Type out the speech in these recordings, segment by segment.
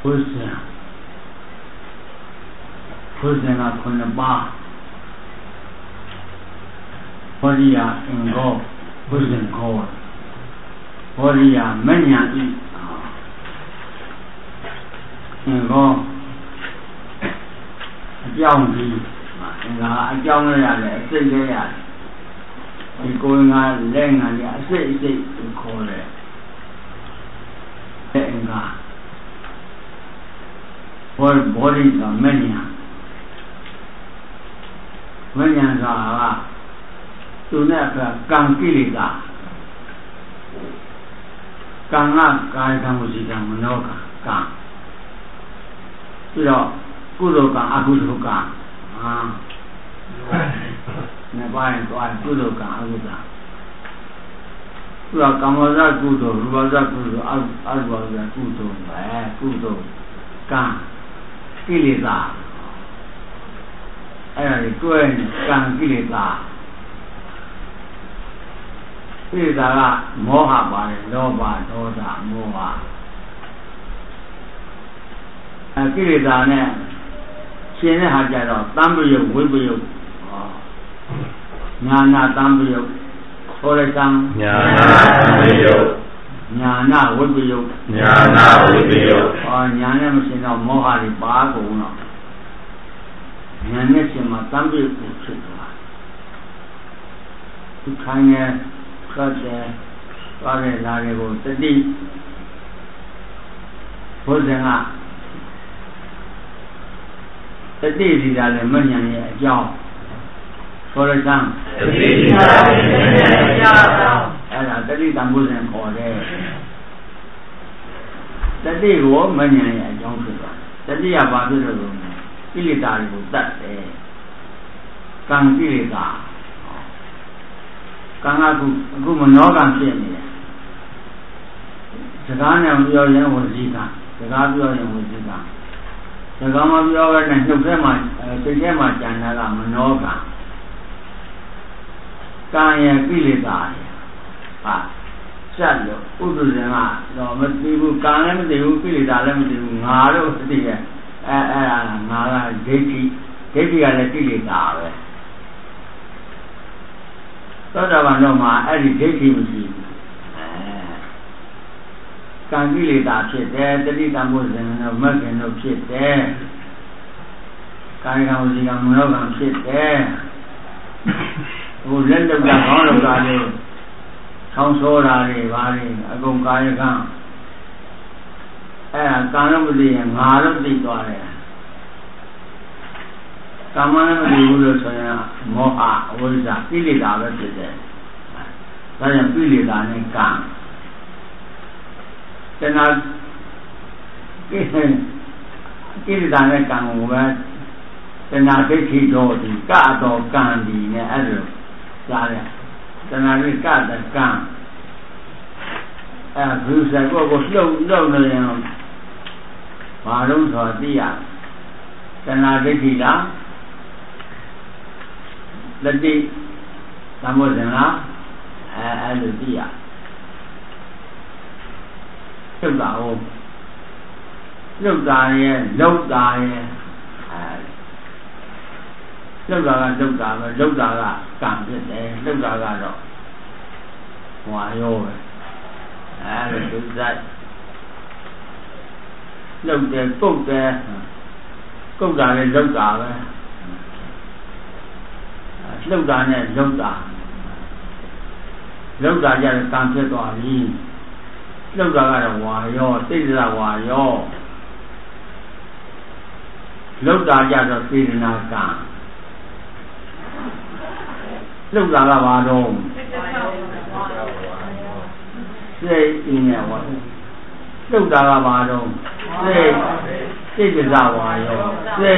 Pusen Kunaba Horia in go Pusen go Horia Manya in go a young bee a young lady, say they are going on laying on the say call it. All bodies are many are to never Kankilita Kanga Kaikamusika Manoka Kang Kudoka Abuduka Never Kudoka Abuda Kamaza Kudo, Rubaza Kudo, Albaza Kudo, Kang Kilita. I going Kang Kilita. Kilita Moha by Loba, Doda, Moha. Kilita, China Hajaro, Tambu, Wibu, Nana Tambu. Holisang Nyana would be you. Or Nyana machine of Mohari Bago. Nyanishima Tambi Puchita. To kind of cut Larego, the deep Hosena. The daisy that the money job. Holisang. The little Muslim for there. The day war money and young people. The day about the room. Kilitari was that day. Kang Kilita. Kangaku Gumanogan Senior. The Ghana of your young was Zika. The Gabian was Zika. The Gama of your and the Gema Janala Manoga. Kaya Kilita. Shadow, Uduzema, no, but people can't do Kilita, Naro, Nara, Gati, and Kilita. So that one no more, I did Gati. Can Kilita sit there, the Lita Muslim, no Merkin, no sit there. Kaya Muzigan sit there. Who lend them that all of that. Sourari, Vari, Agunkayakan. Kanamudi and Harati Dore. Kamanamudi Udosaya, Moha, Ulza, Pilida, Vetter. Then Pilida and Kang. Then I Pilida and Kang over. Then I take it all the Gato Kandi, Edo. Then I regard that gun. Who's like, oh, slow, Maroon or Dia. Then I did it up. The day, some was enough, and the Dia. Look down. Lúc đó là cảm giác đấy, lúc đó là rồi ngoài rồi rồi thức dậy lúc đấy cúc là lúc đó đấy lúc đó này lúc đó là cảm giác tỏa đi lúc đó là ngoài rồi, tức là ngoài rồi lúc đó là khi nào cảm lúc đó là bà đồ dây in nè lúc đó là bà đồ dây là hòa rồi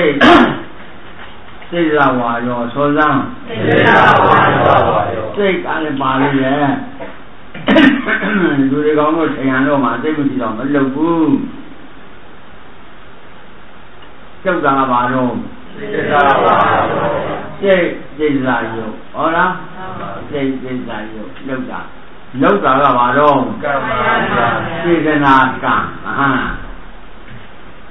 dây là hòa rồi số răng dây cả là bà đi đấy tôi đi có một thời gian rồi mà dây mình chỉ đọc vẫn lâu phu lúc đó là bà đồ dây là nhiều, ở đó, dây là nhiều, lâu là bà đâu, dây là cả,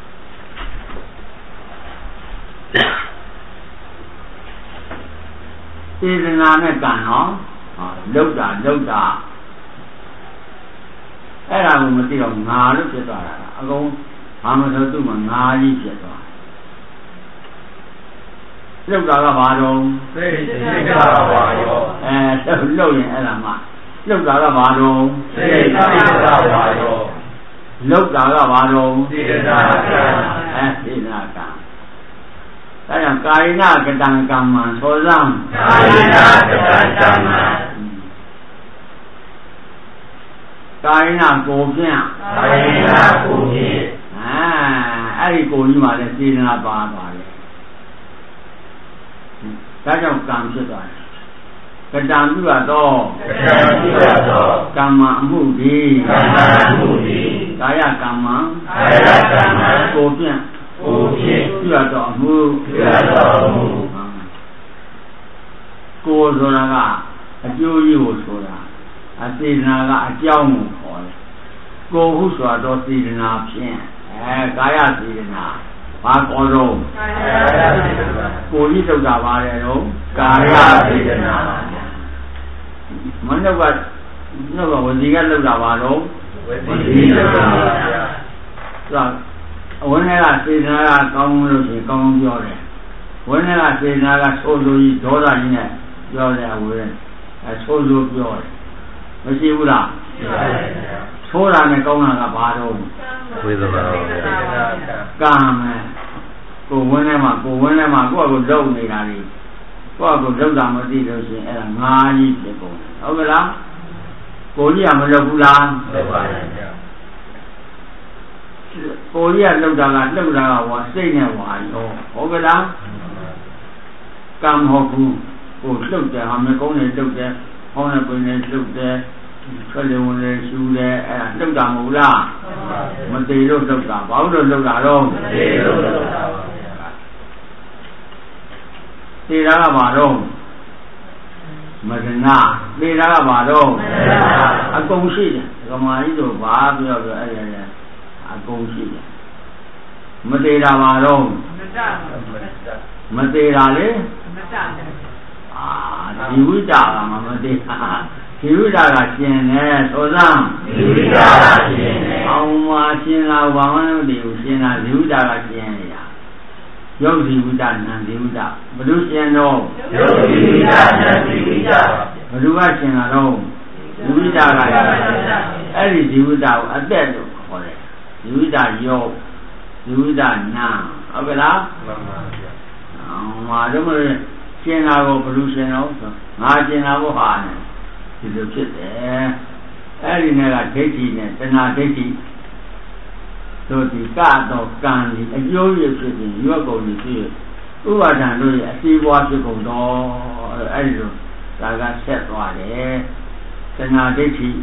စေတနာနဲ့ကံနော်လောက်တာအဲ့ဒါကိုမသိတော့ငါလို့ဖြစ်သွားတာအကုန်ဘာမှမဆိုသူ့မှာငါကြီးဖြစ်သွားလောက်တာကဘာတော့စိတ်ကပါရောလောက်ရင်အဲ့ဒါမှလောက်တာကဘာတော့စိတ်ကပါရောလောက်တာကဘာတော့စေတနာကံစေတနာကံဒါကြောင့်ကာယနာကတံကမ္မံသောဇံကာယနာကတံကမ္မံကာယနာကိုဖြင့်ကာယနာကိုဖြင့်အဲ့ဒီကိုကြီးမှလည်းစေတနာပါပါတယ်ဒါကြောင့်ကံဖြစ်သွားတယ်ကတံပြုရသောကမ္မအမှုဒီကာယကမ္မကိုဖြင့်ပြုရသောအမှုကိုဆိုတာကအကျိုးကြီးကိုဆိုတာအစေတနာကအကြောင်းကိုခေါ်တယ်ကိုဟုဆိုတော့စေတနာဖြင့်ကာယစေတနာဘာခေါ်တော့ကိုကြီးထုတ်တာပါတယ်တော့ကာယစေတနာမနှုတ်ကဝစီကလောက်တာပါတော့ဝစီလောက်တာပါဗျာဆိုအဝိနည်းကစေတနာကကောင်းလို့ရှိရင်ကောင်းပြောတယ်ဝိနည်းကစေတနာကဆိုးဆိုးကြီးဒေါသကြီးနဲ့ပြောတယ်အဝိနည်းဆိုးဆိုးပြောတယ်မရှိဘူးလားရှိပါရဲ့ဆိုးတာနဲ့ကောင်းတာကဘာတော့ဝေဒနာကံမယ်ကိုဝင်းထဲမှာကိုယ့်အကိုလုံနေတာလေကိုယ့်အကိုလုံတာမသိလို့ရှိရင်အဲ့ဒါငါးကြီးဖြစ်ကုန်တယ်ဟုတ်ကလားကိုကြီးကမလုံဘူးလားလုံပါရဲ့ကိုကြီးကလုံတာကဝါစိတ်နဲ့ဝါရောဟုတ်ကလားကံမဟုတ်ဘူးကိုလှုပ်တယ်ဟာမကုန်းနေလှုပ်တယ်ဟောင်းနေပင်နေလှုပ်တယ်ဆွလေဝင်လေရှူတယ်အဲ့ဒါလှုပ်တာမဟုတ်လားမသေးလို့လှုပ်တာဘာလို့လှုပ်တာတော့မသေးလို့လှုပ်တာပါသေတာကဘာတော့မရဏသေတာကဘာတော့အကုန်ရှိတယ်ဓမ္မကြီးတို့ဘာပြောအဲ့ဒါအကုန်ရှိတယ်မသေးတာဘာတော့မသေးတာလေဒီဝိတာကမသေးတာဒီဝိတာကကျင်တယ်သောသံဒီဝိတာကကျင်တယ်အောင်မှာကျင်လာဘာမှမတည်ဘူးကျင်လာဒီဝိတာကကျင်နေတာယောဂီဝိတာနံဒီဝိတာဘယ်လိုကျင်တော့ယောဂီဝိတာနံဒီဝိတာဘယ်လိုကကျင်လာတော့ဒီဝိတာကအဲ့ဒီဒီဝိတာကိုအသက်လို့ခေါ်တယ်ဒီဝိတာယောဒီဝိတာနံဟုတ်ကလားမှန်ပါဗျာအောင်မှာတော့ကျင်လာကိုဘယ်လိုကျင်တော့ငါကျင်လာဖို့ဟာနေဒီလိုဖြစ်တယ်အဲ့ဒီနဲ့ကဒိဋ္ဌိနဲ့တဏှာဒိဋ္ဌိတို့ဒီကတော့ကံဒီအကျိုးရဖြစ်ရင်ရွက်ကုန်ပြီးဖြစ်ဥပါဒံတို့ရဲ့အစီးပွားဖြစ်ကုန်တော့အဲ့ဒီလိုဒါကဆက်သွားတယ်တဏှာဒိဋ္ဌိ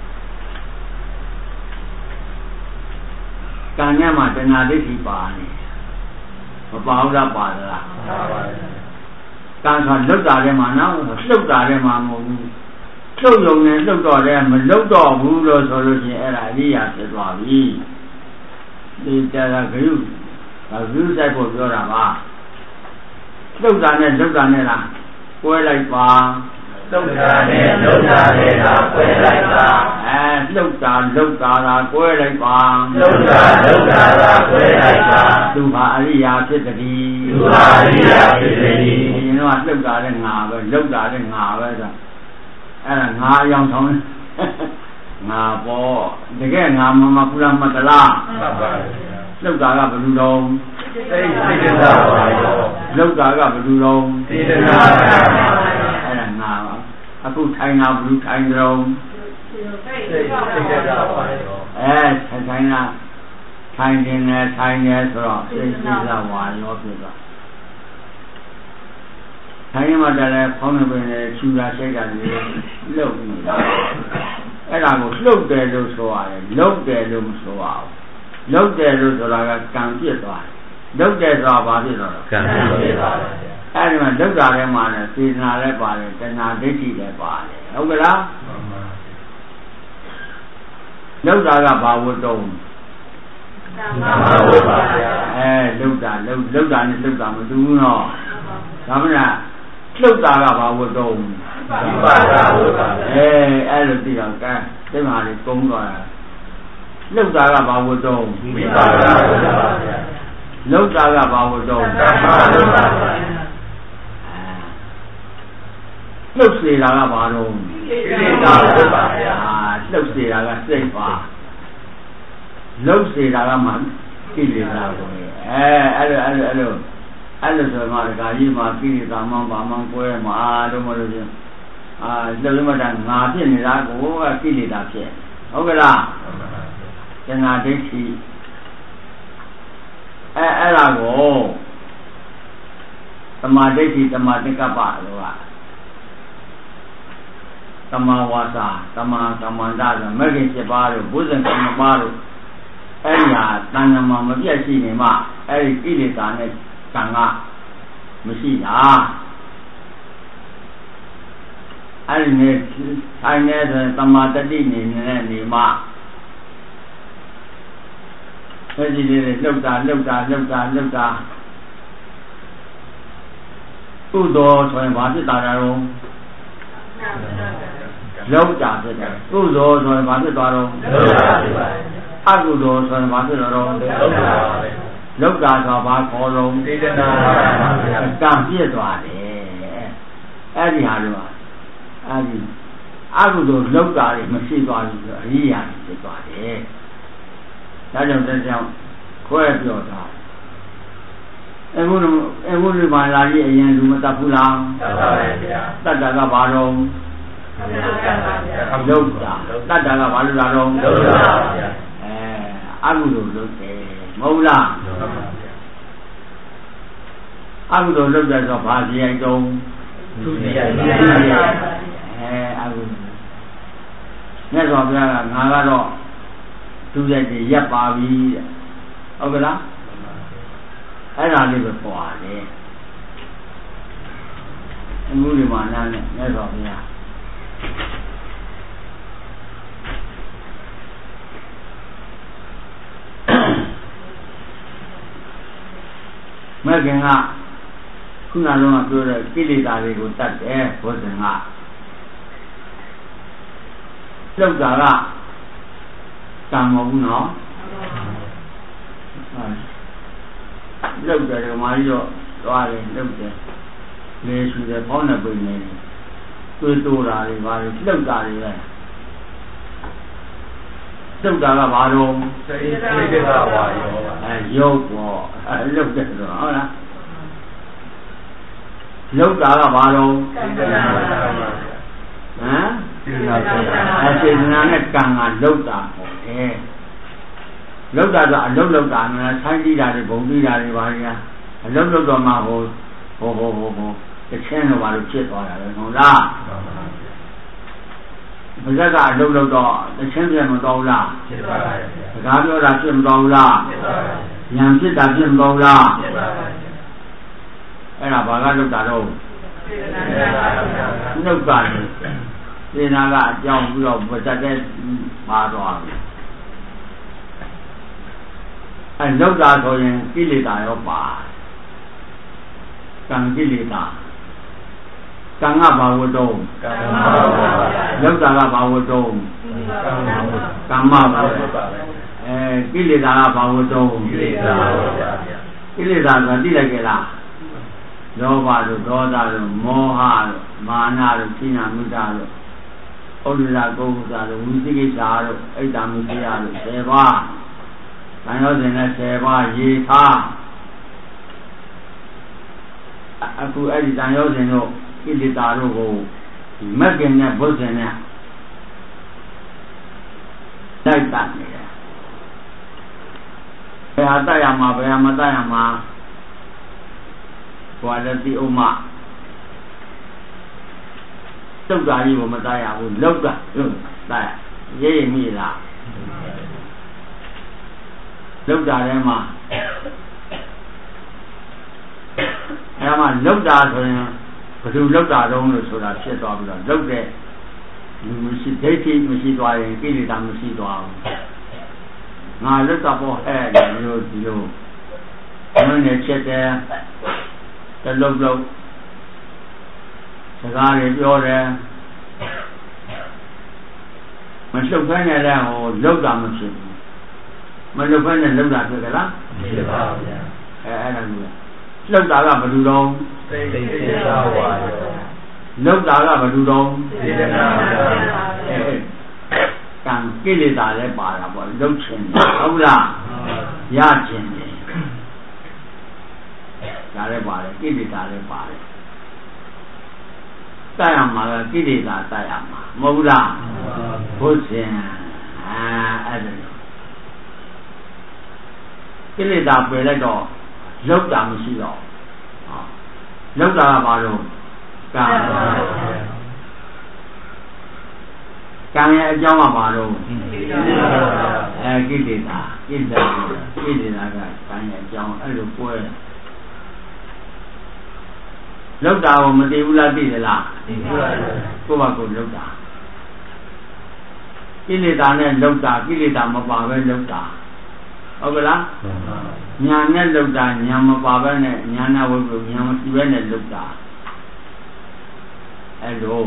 ကံနဲ့မှာတဏှာဒိဋ္ဌိပါနေမပါဘူးလားပါလားပါပါတယ်ကံဆိုလှုပ်တာထဲမှာနော်လှုပ်တာထဲမှာမဟုတ်ဘူးလှုပ်ရုံနဲ့လှုပ်တော့တယ်မလှုပ်တော့ဘူးလို့ဆိုလို့ရှိရင်အဲ့ဒါအရိယာဖြစ်သွားပြီဒီတရားဂရုစိုက်ဖို့ပြောတာပါလှုပ်တာနဲ့လားကွဲလိုက်ပါလှုပ်တာနဲ့လှုပ်တာနဲ့လားကွဲလိုက်ပါလှုပ်တာလားကွဲလိုက်ပါလှုပ်တာလားကွဲလိုက်ပါသူဟာအရိယာဖြစ်တည်းသူဟာအရိယာဖြစ်တည်းဒီတော့လှုပ်တာလည်းငါပဲလှုပ်တာလည်းငါပဲဆိုအဲ့ဒါငါအယောင်ဆောင်ငါပေါ့တကယ်ငါမကုလမတလားမှန်ပါလှုပ်တာကဘယ်လိုတော့စိတ်ကပါရောလှုပ်တာကဘယ်လိုတော့စေတနာပါအဲ့ဒါငါအခုထိုင်တာဘယ်လိုထိုင်ကြတော့စိတ်ကပါရောထိုင်တာထိုင်နေဆိုတော့စိတ်ကဝါရောဖြစ်သွားထိုင်မှတည်းဖောင်းနေပင်လေချူတာရှိုက်တာလေလှုပ်နေတာအဲ့ဒါကိုလှုပ်တယ်လို့ဆိုရတယ်လှုပ်တယ်လို့မဆိုရဘူးလှုပ်တယ်လို့ဆိုတာကကံပြစ်သွားတယ်လှုပ်တယ်ဆိုတာဘာဖြစ်တော့ကံပြစ်သွားတယ်အဲ့ဒီမှာလှုပ်တာထဲမှာလည်းစေတနာလည်းပါတယ်တဏှာဒိဋ္ဌိလည်းပါတယ်ဟုတ်ကလားလှုပ်တာကဘာဝတ္တုံဝတ်ပါဗျာလှုပ်တာနဲ့လှုပ်တာမတူဘူးနော်ဒါမှမဟုတ် Lúc ta là bảo vô trùng ai được đi đâu cả cái mà thì cũng rồi lúc ta là bảo vô trùng lúc ta là bảo vô trùng lúc gì là bảo trùng lúc gì là sinh hoạt lúc gì là mặn cái gì là ai được rồi mà cái gì mà cái gì mà mang quê mà đâu mà được đâu mà đang ngã thế này là cũng cái gì đó chứ ok là cái ngã đấy thì ai là cô tâm đấy thì tâm đấy các bạn rồi à tâm wasa tâm ra rồi mấy cái chế ba rồi bố dân tâm ba rồi ai nhà tăng mà biết gì này mà ai cái gì đó này càng à mới gì à anh này rồi tâm ta đi này mà cái gì này lâu ta tu đồ rồi mà sẽ tạo ra luôn lâu trả thế này tu đồ rồi mà sẽ tạo ra ác tu đồ rồi mà sẽ tạo ra lúc ra cho bà khó luôn càng biết rồi đấy đi hà rồi đi ác đồ lúc ra thì mình suy đoán rồi ý à thì đoán đấy đó là khỏe biểu đó em muốn mà là gì anh em ta phụ làm ta đã gặp bà rồi lúc ta đã gặp bà rồi ác đồ lúc mâu là ác đồ lúc ra cho bà gì anh đâu nghe rõ là ngã ra tu dạy thì dẹp bà vì ok đó ai là đi được quả đấy em muốn đi mà này nghe rõ nha mấy cái ngãခုနလုံးကပြောတဲ့ကိလေသာတွေကိုတတ်တယ်ဘောဇင်ကလောက်တာကတန်မဟုတ်နော်လောက်တယ်ဓမ္မကြီးတော့သွားတယ်လောက်တယ်လေဆူတယ်ပေါင်းတဲ့ပိနေတယ်တွေးတိုးတာတွေဘာတွေလောက်တာတွေပဲလောက်တာကဘာတော့စိတ်ကဘာရောရုပ်ပေါ့လောက်တယ်ဆိုတော့ဟုတ်လားလောက်တာကဘာတော့ဟမ်စေတနာနဲ့ကံကလောက်တာပေါ့လောက်တာဆိုအလုတ်လောက်တာနဲ့ဆိုင်းကြည့်တာတွေဘုံကြည့်တာတွေဘာတွေအလုတ်လောက်တော့မှဟိုတချင်းတော့ဘာလို့ဖြစ်သွားတာလဲဟုတ်လားဘဇက်ကအလုတ်လောက်တော့တချင်းပြန်မတော်ဘူးလားဖြစ်ပါပါစကားပြောတာဖြစ်မတော်ဘူးလားဖြစ်ပါပါဉာဏ်ဖြစ်တာဖြစ်မတော်ဘူးလားဖြစ်ပါပါအဲ့ဒါဘာကလောက်တာတော့နှုတ်ပါတယ်စေနာကအကြောင်းပြီးတော့ဗဇက်တဲ့ပါသွားပြီအဲ့လောက်တာဆိုရင်ကိလေသာရောပါကံကိလေသာကံကဘာဝတ္တုလောက်တာကဘာဝတ္တုကမ္မဘာဝတ္တုကိလေသာကဘာဝတ္တုကိလေသာဆိုတာသိလိုက်ကြလားလောဘတို့ဒေါသတို့မောဟတို့မာနတို့ကိနာမှုတာတို့ဩဒရာကုသတို့ဝိသိကိစ္စတို့အိတ်တာမှုတရားတို့10ပါးတန်ရောစဉ်နဲ့10ပါးရေထားအခုအဲ့ဒီတန်ရောစဉ်တို့ဣတိတာတို့ကိုမက္ကင်နဲ့ဘုဇင်နဲ့လိုက်တတ်နေတယ်ဘယ်ဟာတတ်ရမှာဘယ်ဟာမတတ်ရမှာဘွာလတိဥမတုတ်တာကြီးကိုမတတ်ရဘူးလောက်တာတတ်ရေးမိလားလောက်တာထဲမှာအဲ့မှာလောက်တာဆိုရင်ဘယ်သူလောက်တာတုံးလို့ဆိုတာဖြစ်သွားပြီးတော့လောက်တဲ့လူမရှိဒိဋ္ဌိမရှိသွားရင်ကိလေသာမရှိသွားဘူးငါလောက်တာပေါ့အဲ့ဒီလိုဘယ်နဲ့ချက်တယ်တလုံးလုံးကားတွေပြောတယ်မလှုပ်ဖဲနဲ့လည်းဟိုလှုပ်တာမဖြစ်ဘူးမလှုပ်ဖဲနဲ့လှုပ်တာဖြစ်ကြလားဖြစ်ပါဗျာအဲ့ဒါမျိုးလှုပ်တာကဘယ်သူတော့စိတ်ပါပါလှုပ်တာကဘယ်သူတော့စေတနာပါကံကိလေသာလည်းပါတာပေါ့လှုပ်ခြင်းဟုတ်လားရခြင်းတယ်ဒါလည်းပါတယ်ကိလေသာလည်းပါတယ်တိုက်ရမှာကကိလေသာတိုက်ရမှာမဟုတ်ဘူးလားဘုရှင်အဲ့ဒါကိလေသာပယ်လိုက်တော့လောက်တာမရှိတော့လောက်တာကဘာလို့ကံရဲ့အကြောင်းကဘာလို့ကိလေသာကံရဲ့အကြောင်းအဲ့လိုပွဲလောက်တာကိုမသိဘူးလားသိသလားသိပါဘူးကိုယ့်ဘာကိုလောက်တာကိလေသာနဲ့လောက်တာကိလေသာမပါပဲလောက်တာဟုတ်ကလားညာနဲ့လောက်တာညာမပါပဲနဲ့ညာနာဝိပုညာမရှိပဲနဲ့လောက်တာအဲ့လို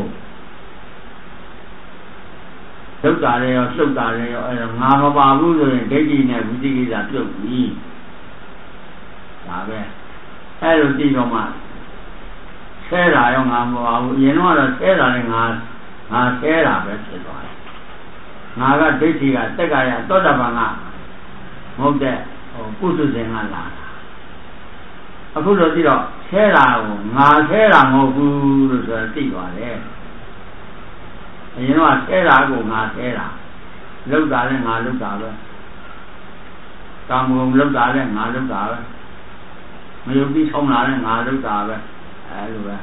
လောက်တာတွေရောလှုပ်တာတွေရောအဲ့တော့ငါမပါဘူးဆိုရင်ဒိဋ္ဌိနဲ့ဝိသိကိစ္စပြုတ်ပြီဒါပဲအဲ့လိုသိတော့မှဆဲတာရောငါမပါဘူးအရင်တော့ဆဲတာနဲ့ငါဆဲတာပဲဖြစ်သွားတယ်ငါကဒိဋ္ဌိကတက္ကရာသောတာပန်ကမဟုတ်တဲ့ကုသဇင်ကလာအခုတော့ကြည့်တော့ဆဲတာကိုငါဆဲတာမဟုတ်ဘူးလို့ဆိုတာသိသွားတယ်အရင်တော့ဆဲတာကိုငါဆဲတာလောက်တာလည်းငါလောက်တာပဲကာမဂုဏ်လောက်တာလည်းငါလောက်တာပဲမယုတ်ပြီးဆုံးလာလည်းငါလောက်တာပဲအဲလိုပဲ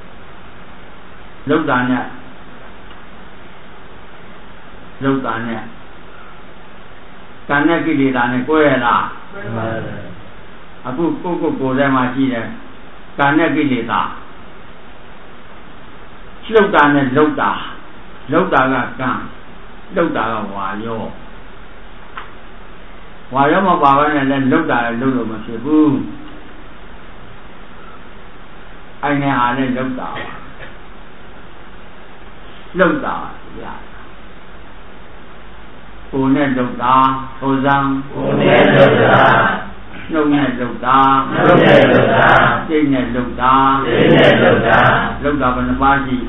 လောက်တာနဲ့ကံနဲ့ကိလေသာနဲ့ကိုယ်ရလားအခုကိုယ်ထဲမှာရှိတယ်ကံနဲ့ကိလေသာလှုပ်တာနဲ့လှုပ်တာကကံလှုပ်တာကဝါရောမပါဘဲနဲ့လည်းလှုပ်တာလည်းလှုပ်လို့မဖြစ်ဘူးအိုင်နဲ့အားနဲ့လှုပ်တာရကိုယ်နဲ့လှုပ်တာထိုးစံကိုယ်နဲ့လှုပ်တာနှုတ်နဲ့လှုပ်တာစိတ်နဲ့လှုပ်တာလှုပ်တာဘယ်နှပါးရှိ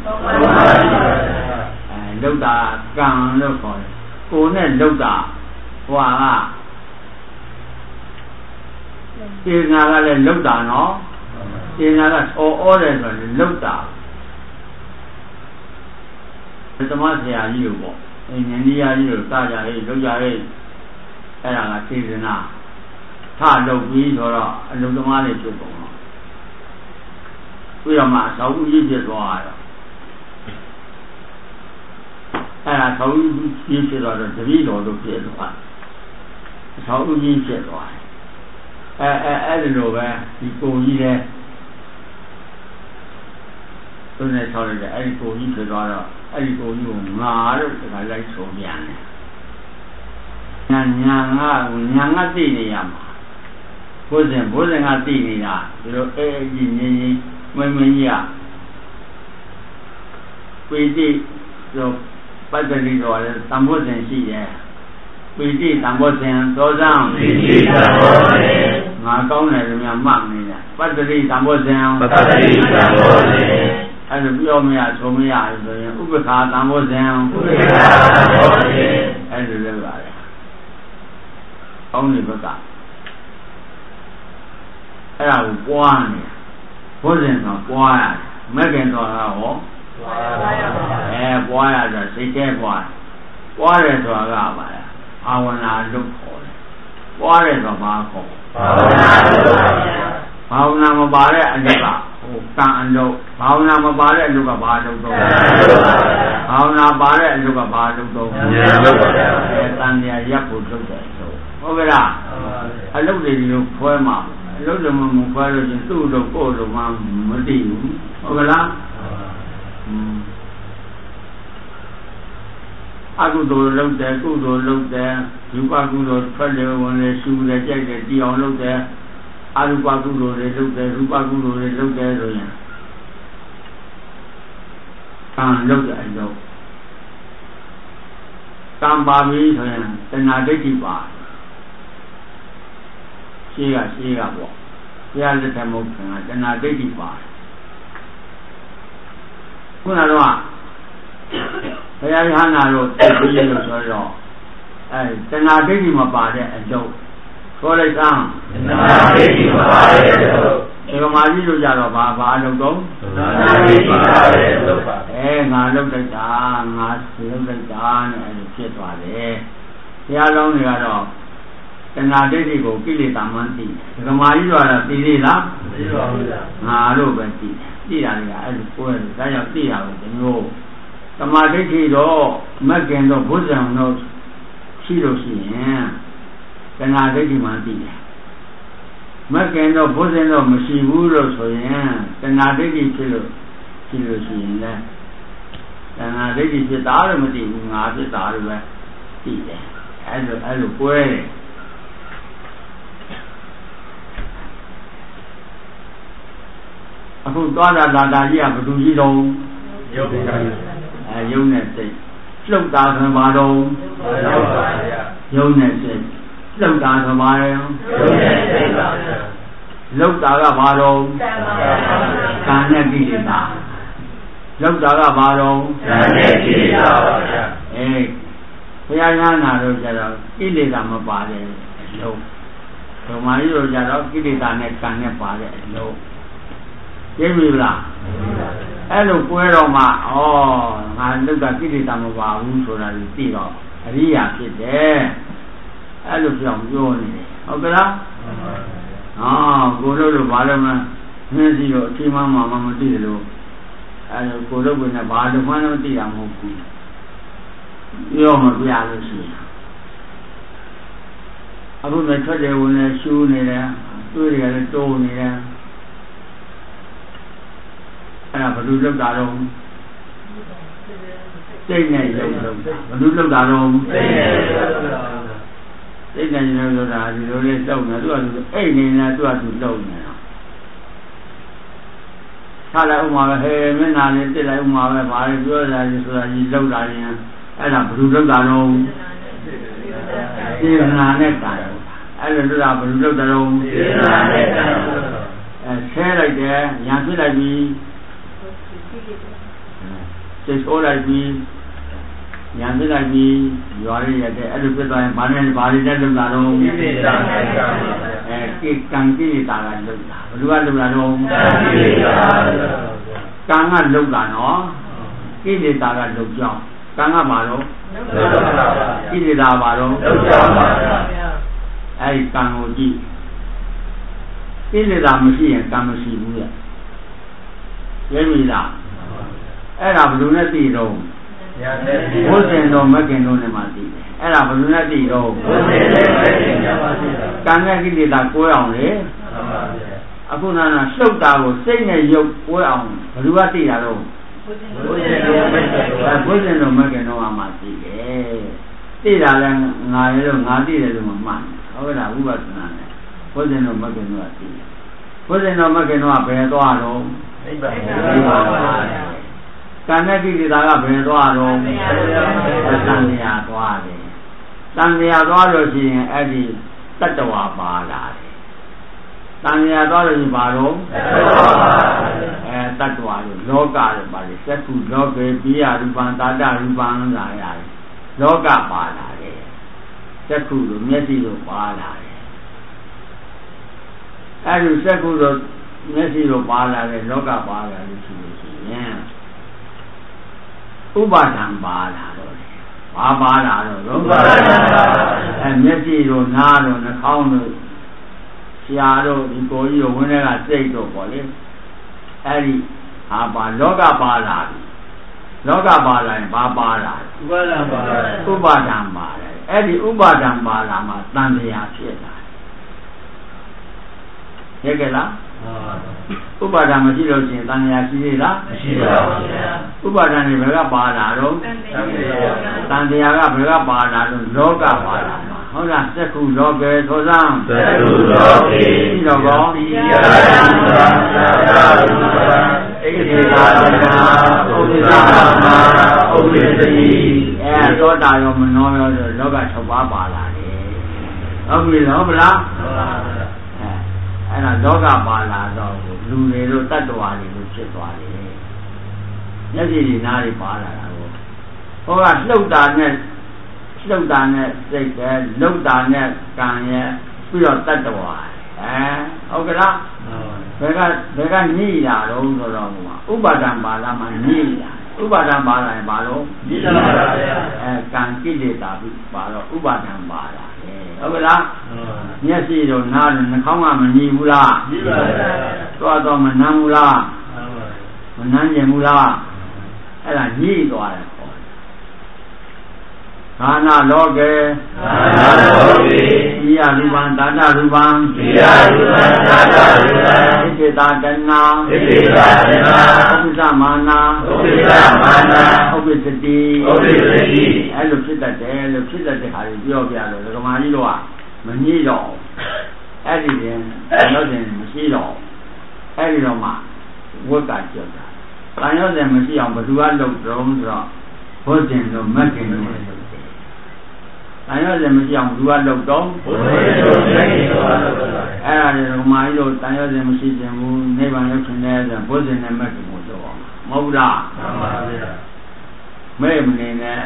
လှုပ်တာကံလို့ခေါ်တယ်ကိုယ်နဲ့လှုပ်တာဟွာကစေနာကလည်းလှုပ်တာနော်စေနာကဩတယ်ဆိုရင်လှုပ်တာသမဆရာကြီးလို့ပေါ့ဉာဏ်ကြီးကြီးလို့စကြရေးလှုပ်ကြရေးအဲ့ဒါကစေနာထလုပ်ပြီးဆိုတော့အလုံးသမားတွေဖြစ်ကုန်တော့ပြီးတော့မှသောဥကြီးဖြစ်သွားတော့အဲ့ဒါသောဥကြီးဖြစ်သွားတော့တပည့်တော်တို့ဖြစ်သွားသောဥကြီးဖြစ်သွားအဲ့ဒီလိုပဲဒီကိုကြီးတဲ့သူနဲ့ဆောက်လိုက်တဲ့အဲ့ဒီကိုကြီးဖြစ်သွားတော့အဲ့ဒီကိုကြီးကိုငါတို့ကလိုက်ဆုံးပြန်တယ်ညာငါသိနေရမှာဘုဇင်ကသိနေတာဒီလိုကြီးငင်းမင်းကြီးကပိတိဆိုပတ္တိတော်လည်းသံဘုဇင်ရှိတယ်ပိတိသံဘုဇင်သောဇံပိတိသံဘုဇင်ငါကောင်းတယ်လို့များမှတ်နေတာပတ္တိသံဘုဇင်အဲ့လိုပြောမရဆိုမရဆိုရင်ဥပ္ပခာသံဘုဇင်အဲ့လိုလုပ်ရတယ်ကောင်းတယ်ဘက်ကအဲ့ဒါကိုပွားနေဘုဇင်ဆိုပွားရတယ်မဂ္ဂင်ဆိုတာဟောပွားရဆိုစိတ်ထဲပွားတယ်ဆိုတာကပါလေဘာဝနာလို့ခေါ်တယ်ပွားတယ်ဆိုဘာခေါ်ဘာဝနာမပါတဲ့အလုပ်ကကံအလုပ်ဘာဝနာမပါတဲ့အလုပ်ကဘာလုပ်တော့ဘာဝနာပါတဲ့အလုပ်ကဘာလုပ်တော့တန်မြာရပ်ဖို့လုပ်တယ်ဟုတ်ကဲ့လားအလုပ်တွေလိုဖွဲမှာအလုပ်တွေမဖွဲလို့ချင်းသူ့လိုကိုယ့်လိုမှမသိဘူးဟုတ်ကဲ့လားအကုသိုလ်လုပ်တယ်ကုသိုလ်လုပ်တယ်ယူပကုသိုလ်ထွက်လေဝင်လေရှူလေကြိုက်တယ်ကြည်အောင်လုပ်တယ်အရူပကုသိုလ်တွေလုပ်တယ်ရူပကုသိုလ်တွေလုပ်တယ်ဆိုရင်ကံလုပ်တဲ့အလုပ်ကံပါပြီဆိုရင်တဏှာဒိဋ္ဌိပါရှင်းကပေါ့ဘုရားလက်ထက်မဟုတ်ခင်ကတဏှာဒိဋ္ဌိပါခုနတော့ဘုရားရဟန္တာတို့သိပြီးလို့ဆိုတော့တဏှာဒိဋ္ဌိမပါတဲ့အလုပ်ဆိုလိုက်စမ်းတဏှာဒိဋ္ဌိမပါတဲ့အလုပ်ဒီကမာကြီးတို့ကြတော့ဘာအလုပ်တော့တဏှာဒိဋ္ဌိပါတဲ့အလုပ်ပါငါလုပ်လိုက်တာငါလုပ်လိုက်တာနဲ့အဲ့လိုဖြစ်သွားတယ်ဘုရားလုံးတွေကတော့တဏှာဒိဋ္ဌိကိုကိလေသာမှန်းသိတယ်ဒီကမာကြီးတို့ကတော့သိသေးလားသိပါဘူးဗျာငါတို့ပဲသိတာတွေကအဲ့လိုကိုယ်ကဒါကြောင့်သိရအောင်ဒီမျိုးသမာဓိဋ္ဌိတော့မက္ကင်တော့ဘုဇံတော့ရှိလို့ရှိရင်တဏှာဒိဋ္ဌိမှသိတယ်မက္ကင်တော့ဘုဇံတော့မရှိဘူးလို့ဆိုရင်တဏှာဒိဋ္ဌိဖြစ်လို့ရှိရင်လည်းတဏှာဒိဋ္ဌိဖြစ်တာလည်းမသိဘူးငါဖြစ်တာလည်းပဲသိတယ်အဲ့လိုကွဲတယ်အခုသွားတာလာတာကြီးကဘယ်သူကြီးတော့ရုပ်ပါရုပ်နဲ့စိတ်လှုပ်တာဆိုပါတော့ရုပ်ပါဗျာရုပ်နဲ့စိတ်လှုပ်တာဆိုပါရဲ့ရုပ်နဲ့စိတ်ပါဗျာလှုပ်တာကဘာတော့ကံနဲ့ကိလေသာလှုပ်တာကဘာတော့ကံနဲ့ကိလေသာပါဗျာဘုရားရဟန္တာတို့ကြတော့ကိလေသာမပါတဲ့အလုံးဓမ္မကြီးတို့ကြတော့ကိလေသာနဲ့ကံနဲ့ပါတဲ့အလုံးသိပြီလားအဲ့လိုကွဲတော့မှငါလုတာကိလေသာမပါဘူးဆိုတာကိုသိတော့အရိယာဖြစ်တယ်အဲ့လိုပြောင်းပြောနေတယ်ဟုတ်ကလားကိုလို့ဘာလို့မနှင်းစီတော့အချိန်မှမသိတယ်လို့အဲ့လိုကိုလို့ဝင်နေဘာလို့မှမသိတာမဟုတ်ဘူးပြောမပြလို့ရှိရင်အခုမဲ့ထွက်တယ်ဝင်နေရှူးနေတယ်တွေ့ရတယ်တိုးနေတယ်အဲ့ဒါဘယ်လိုလုပ်တာတော့စိတ်နဲ့ရုပ်လုပ်တာဘယ်လိုလုပ်တာတော့စိတ်နဲ့ရုပ်လုပ်တာစိတ်နဲ့ရုပ်လုပ်တာဒီလိုလေးတောက်နေသူကအိတ်နေလားသူကသူလုံနေတာထားလိုက်ဥမာပဲဟဲ့မျက်နှာလေးတစ်လိုက်ဥမာပဲဘာလဲပြောတာကြီးဆိုတာကြီးလုံတာရင်အဲ့ဒါဘယ်လိုလုပ်တာတော့စေတနာနဲ့ကံအဲ့လိုလုပ်တာဘယ်လိုလုပ်တာတော့စေတနာနဲ့ကံဆဲလိုက်တယ်ညာဖြစ်လိုက်ပြီစိတ်ဆိုးလိုက်ပြီးညာဖြစ်လိုက်ပြီးရွာရရတဲ့အဲ့လိုဖြစ်သွားရင်ဘာနဲ့ဘာတွေနဲ့လုပ်တာတော့ကိလေသာနဲ့ကံကံကိလေသာကလုပ်တာဘယ်လိုကလုပ်တာတော့ကံကိလေသာကံကလုပ်တာနော်ကိလေသာကလုပ်ကြောင်းကံကဘာလို့ကိလေသာဘာလို့လုပ်ကြောင်းပါဗျာအဲ့ဒီကံကိုကြည့်ကိလေသာမရှိရင်ကံမရှိဘူးရဲ့ရပြီလားအဲ့ဒါဘယ်လိုနဲ့သိတော့ဘုဇင်တော်မကင်တော်နဲ့မှသိတယ်အဲ့ဒါဘယ်လိုနဲ့သိတော့ဘုဇင်နဲ့မကင်နဲ့မှသိတယ်ကံနဲ့ကိလေသာကိုယ်အောင်လေအခုနာလှုပ်တာကိုစိတ်နဲ့ရုပ်ကိုယ်အောင်ဘယ်လိုကသိတာတော့ဘုဇင်တော်မကင်တော်ဘုဇင်တော်မကင်တော်မှသိတယ်သိတာလဲငါရလို့ငါသိတယ်လို့မှမှန်ဟုတ်ကဲ့ဝိပဿနာနဲ့ဘုဇင်တော်မကင်တော်သိတယ်ဘုဇင်တော်မကင်တော်ကဘယ်သွားတော့နိဗ္ဗာန်ကံနဲ့ကိလေသာကဘယ်သွားတော့သံဃာသွားတယ်သံဃာသွားလို့ရှိရင်အဲ့ဒီတတ္တဝါပါလာတယ်သံဃာသွားလို့ရှိရင်ဘာလို့တတ္တဝါလို့လောကလို့ပါတယ်သက္ခုလောကေပိယရူပံသာတရူပံလာရတယ်လောကပါလာတယ်သက္ခုလို့မျက်စိလို့ပါလာတယ်အဲ့ဒီသက္ခုလို့မျက်စိလို့ပါလာတယ်လောကပါလာလို့ရှိရင်ဥပါဒံပါလာတော့ဘာပါလာတော့ဥပါဒံမျက်စိတို့နားတို့နှာခေါင်းတို့ရှားတို့ဒီကိုယ်ကြီးတို့ဝင်းထဲကစိတ်တို့ပေါ့လေအဲ့ဒီဟာပါလောကပါလာပြီလောကပါလာရင်ဘာပါလာဥပါဒံပါလာဥပါဒံပါလာအဲ့ဒီဥပါဒံပါလာမှာတန်တရားဖြစ်တာရကြလားဥပါဒံမရှိလို့ရှိရင်တန်ရာရှိသေးလားမရှိပါဘူးဗျာဥပါဒံတွေဘယ်ကပါလာတော့တန်တရားကဘယ်ကပါလာတော့လောကပါလာမှာဟုတ်လားသက္ခုလောကေသောသံသက္ခုလောကေဒီတော့ကောပိယံသံသာရူပံဣတိသာသနာဥစ္စာမာဥပ္ပစ္စတိသောတာရောမနောရောဆိုလောက6ပါးပါလာတယ်ဟုတ်ပြီလားဟုတ်လားအဲ့ဒါလောကပါလာတော့လူတွေတို့တတ္တဝါတွေလို့ဖြစ်သွားတယ်မျက်စိတွေနားတွေပါလာတာကိုဟောကလှုပ်တာနဲ့စိတ်ပဲလှုပ်တာနဲ့ကံရဲ့ပြီးတော့တတ္တဝါဟုတ်ကလားဘယ်ကညိတာတော့ဆိုတော့ဥပါဒံပါလာမှညိတာဥပါဒံပါလာရင်ဘာလို့ညိတာပါဗျာကံကိလေသာပြီးပါတော့ဥပါဒံပါလာဟုတ်ကလားမျက်စိတော့နားတော့နှာခေါင်းကမညိဘူးလားညိပါဗျာတော့မနှမ်းဘူးလားမနှမ်းကျင်ဘူးလားအဲ့ဒါညိသွားတယ်ကာနာလောကေဤယရူပံသာတရူပံဣတိတာတဏ္ဍဥပ္ပစ္စမာနာဥပ္ပစ္စတိအဲ့လိုဖြစ်တတ်တယ်လို့ဖြစ်တတ်တဲ့ခါကြီးပြောပြလို့ဓမ္မကြီးတို့ကမညှိတော့အဲ့ဒီရင်တော့ရင်မရှိတော့အဲ့ဒီတော့မှဝတ်ကကြောက်တာတန်ရောတယ်မရှိအောင်ဘယ်သူကလုပ်တော့ဆိုတော့ဘုဇင်တို့မက္ခင်တို့တန်ရောစင်မရှိအောင်လူကလောက်တော့အဲ့ဒါတွေမာကြီးတို့တန်ရောစင်မရှိခြင်းဘူးနိဗ္ဗာန်ရောက်ခြင်းနဲ့ဆိုဘုဇင်နဲ့မက်ကိုပြောအောင်မဟုတ်လားမှန်ပါဗျာမဲ့မနေနဲ့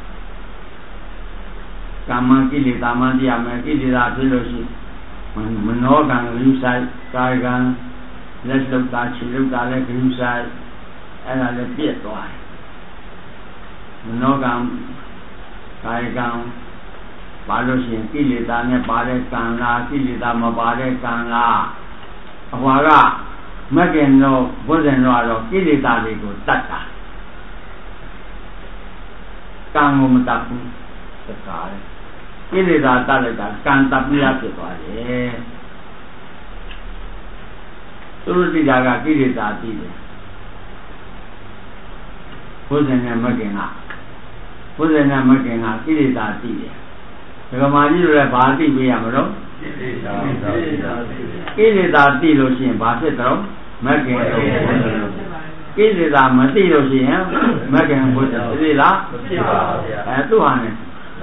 ကာမကိလေသာမှတရားမယ်ကိလေသာဖြစ်လို့ရှိမနောကံယူဆိုင်ကာယကံလက်လောက်တာခြေလောက်တာလည်းယူဆိုင်အဲ့ဒါလည်းပြည့်သွားတယ်မနောကံကာယကံပါလို့ရှိရင်ကိလေသာနဲ့ပါတဲ့ကံလားကိလေသာမပါတဲ့ကံလားအဟွာကမက္ကင်တော့ဘုဇင်တော့ကိလေသာတွေကိုတတ်တာကံကိုမတတ်ဘူးသက္ကာလေကိလေသာတတ်လိုက်တာကံတတ်ပြီးရဖြစ်သွားတယ်သူတို့တိတာကကိလေသာတည်တယ်ဘုဇင်နဲ့မက္ကင်ကကိလေသာတည်တယ်ဓမ္မကြီးတို့လည်းဘာသိပေးရမလို့ကိလေသာသိလို့ရှိရင်ဘာဖြစ်တော့မက္ကင်တို့ကိလေသာမသိလို့ရှိရင်မက္ကင်ဘုရားသိလားမဖြစ်ပါဗျာသူ့ဟာနဲ့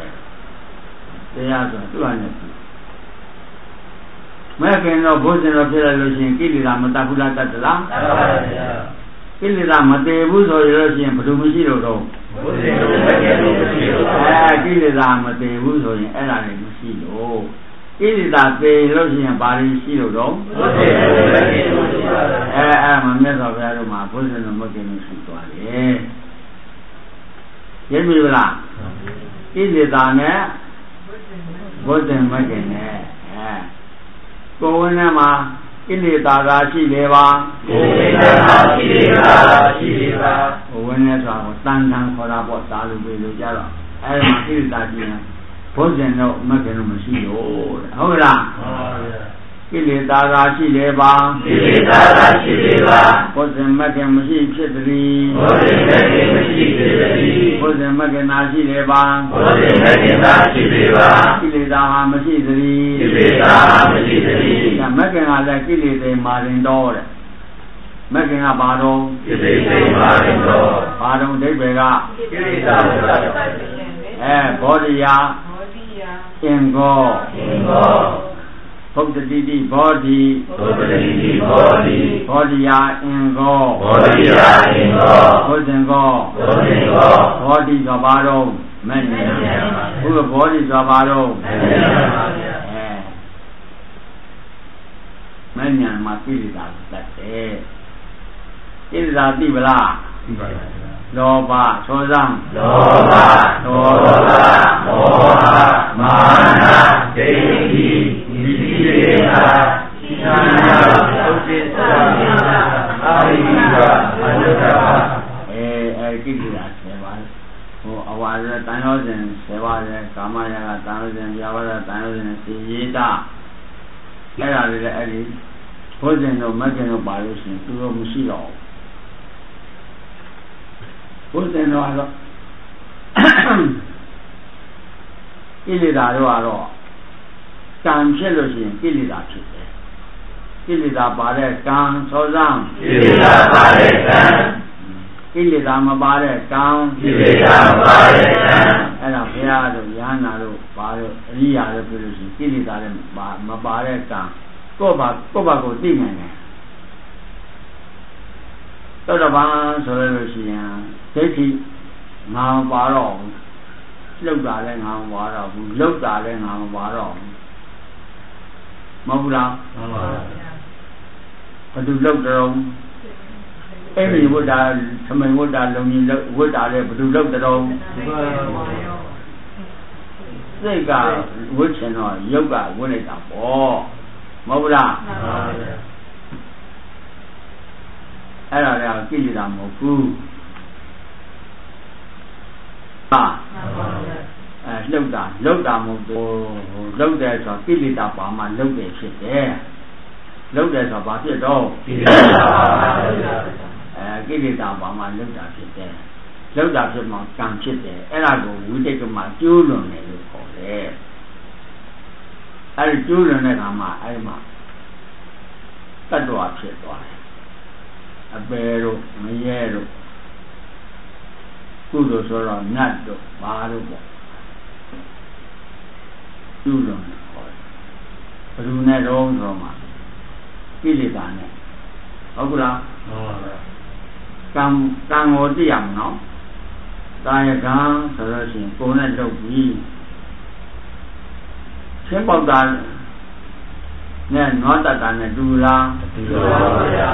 တရားဆိုသူ့ဟာနဲ့မက္ကင်တော့ဘုရားတော်ဖြစ်လာလို့ရှိရင်ကိလေသာမတတ်ဘူးလားတတ်သလားတတ်ပါဗျာကိလေသာမတည်ဘူးဆိုလို့ရှိရင်ဘယ်လိုမရှိတော့တော့ဘုရားတော်မက္ကင်တို့မရှိတော့ကိလေသာမတည်ဘူးဆိုရင်အဲ့ဒါလည်းမရှိလို့ကိလေသာတည်လို့ရှိရင်ဘာတွေရှိလို့တော့ဘုရားတော်မက္ကင်တို့ရှိပါအဲ့မှာမြတ်စွာဘုရားတို့မှာဘုရားတော်မက္ကင်တို့ရှိသွားတယ်ရပြီလားကိလေသာနဲ့ဘုရားမက္ကင်နဲ့ကိုယ်ဝင်ထဲမှာကိလေသာသာရှိလေပါကိလေသာသာရှိလေပါရှိလေပါကိုယ်ဝင်ထဲဆိုတာကိုတန်တန်ခေါ်တာပေါ့သာလူတွေလို့ကြတော့အဲ့မှာကိလေသာကြည့်ရင်ဘုဇင်တော့မက္ကင်တော့မရှိလို့ဟုတ်လားဟုတ်ပါဗျာကိလေသာသာရှိလေပါကိလေသာသာရှိလေပါဘုဇင်မက္ကင်မရှိဖြစ်သည်ဘုဇင်မက္ကင်မရှိဖြစ်သည်ဘုဇင်မက္ကင်သာရှိလေပါဘုဇင်မက္ကင်သာရှိလေပါကိလေသာဟာမရှိသည်ကိလေသာဟာမရှိသည်မက္ကင်ကလည်းကိလေသာမာရင်တော့တဲ့မက္ကင်ကဘာတော့ကိလေသာမာရင်တော့ဘာတော့အဓိပ္ပာယ်ကကိလေသာပါဘောဓိယာအင်္ဂောဘုဒ္ဓတိတိဘောဓိဘောဓိယာအင်္ဂောဘုဇင်ကောဘောဓိဆိုပါတော့မဲ့ဉာဏ်ဘုရားဘောဓိဆိုပါတော့မဲ့ဉာဏ်မှာသိတာတတ်တယ်သိတာသိပလားသိပါပါလောဘသောဇံလောဘမောဟမာနဒိဋ္ဌိမိတိရေသာဉာဏသုတ်တိသံအာရိယအနုတ္တကိလေသာ7ပါးဟိုအဝါရတန်ရောစဉ်7ပါးရဲ့ကာမရာဂတန်ရောစဉ်ယာဝရတန်ရောစဉ်စီရေတာအဲ့ဒါတွေလည်းအဲ့ဒီဘုဇင်တို့မက္ကင်တို့ပါလို့ရှိရင်သူတို့မရှိတော့ဘုဇင်တို့ကတော့ကိလေသာတို့ကတော့ကံဖြစ်လို့ရှိရင်ကိလေသာဖြစ်တယ်ကိလေသာပါတဲ့ကံသောဇံကိလေသာပါတဲ့ကံကိလေသာမပါတဲ့ကံကိလေသာမပါတဲ့ကံအဲ့ဒါဘုရားတို့ယန္နာတို့ဘာလို့အရိယာတို့ပြောလို့ရှိရင်ကိလေသာတွေမပါတဲ့ကံကိုယ့်ဘာကိုသိနိုင်တယ်သောတပန်ဆိုလို့ရှိရင်ဒိဋ္ဌိငါမပါတော့ဘူးလှုပ်တာလည်းငါမပါတော့ဘူးလှုပ်တာလည်းငါမပါတော့ဘူးမဟုတ်ဘူးလားမှန်ပါဗျာဘယ်သူလှုပ်တော့အဲ့ဒီဝိတ္တာသမင်ဝိတ္တာလုံကြီးဝိတ္တာလည်းဘယ်သူလှုပ်တော့စိတ်ကဝိချင်တော့ရုပ်ကဝိလိုက်တာပေါ့မဟုတ်ဘူးလားမှန်ပါဗျာအဲ့ဒါလည်းကိလေသာမဟုတ်ဘူးဟာလှုပ်တာမဟုတ်ဘူးလှုပ်တယ်ဆိုကိလေသာပါမှလှုပ်တယ်ဖြစ်တယ်လှုပ်တယ်ဆိုဘာဖြစ်တော့ကိလေသာပါမှလှုပ်တာကိလေသာပါမှလှုပ်တာဖြစ်တယ်လှုပ်တာဖြစ်မှကံဖြစ်တယ်အဲ့ဒါကိုဝိတိတ်ကမှကျိုးလွန်တယ်လို့ခေါ်တယ်အဲ့ဒီကျိုးလွန်တဲ့ခါမှာအဲ့မှာတတ္တဝါဖြစ်သွားတယ်အပေတို့မရဲတို့ကုသိုလ်ဆိုတော့နတ်တို့ဘာတို့ပေါ့ကျိုးလွန်တယ်ခေါ်တယ်ဘယ်သူနဲ့တော့ဆိုတော့မှကိလေသာနဲ့ဟုတ်ကလားမှန်ပါဗျာကံကိုသိရမနော်ကာယကံဆိုလို့ရှိရင်ကိုယ်နဲ့လုပ်ပြီးချင်းပေါက်တာနဲ့နွားတတ်တာနဲ့တူလားတူပါဗျာ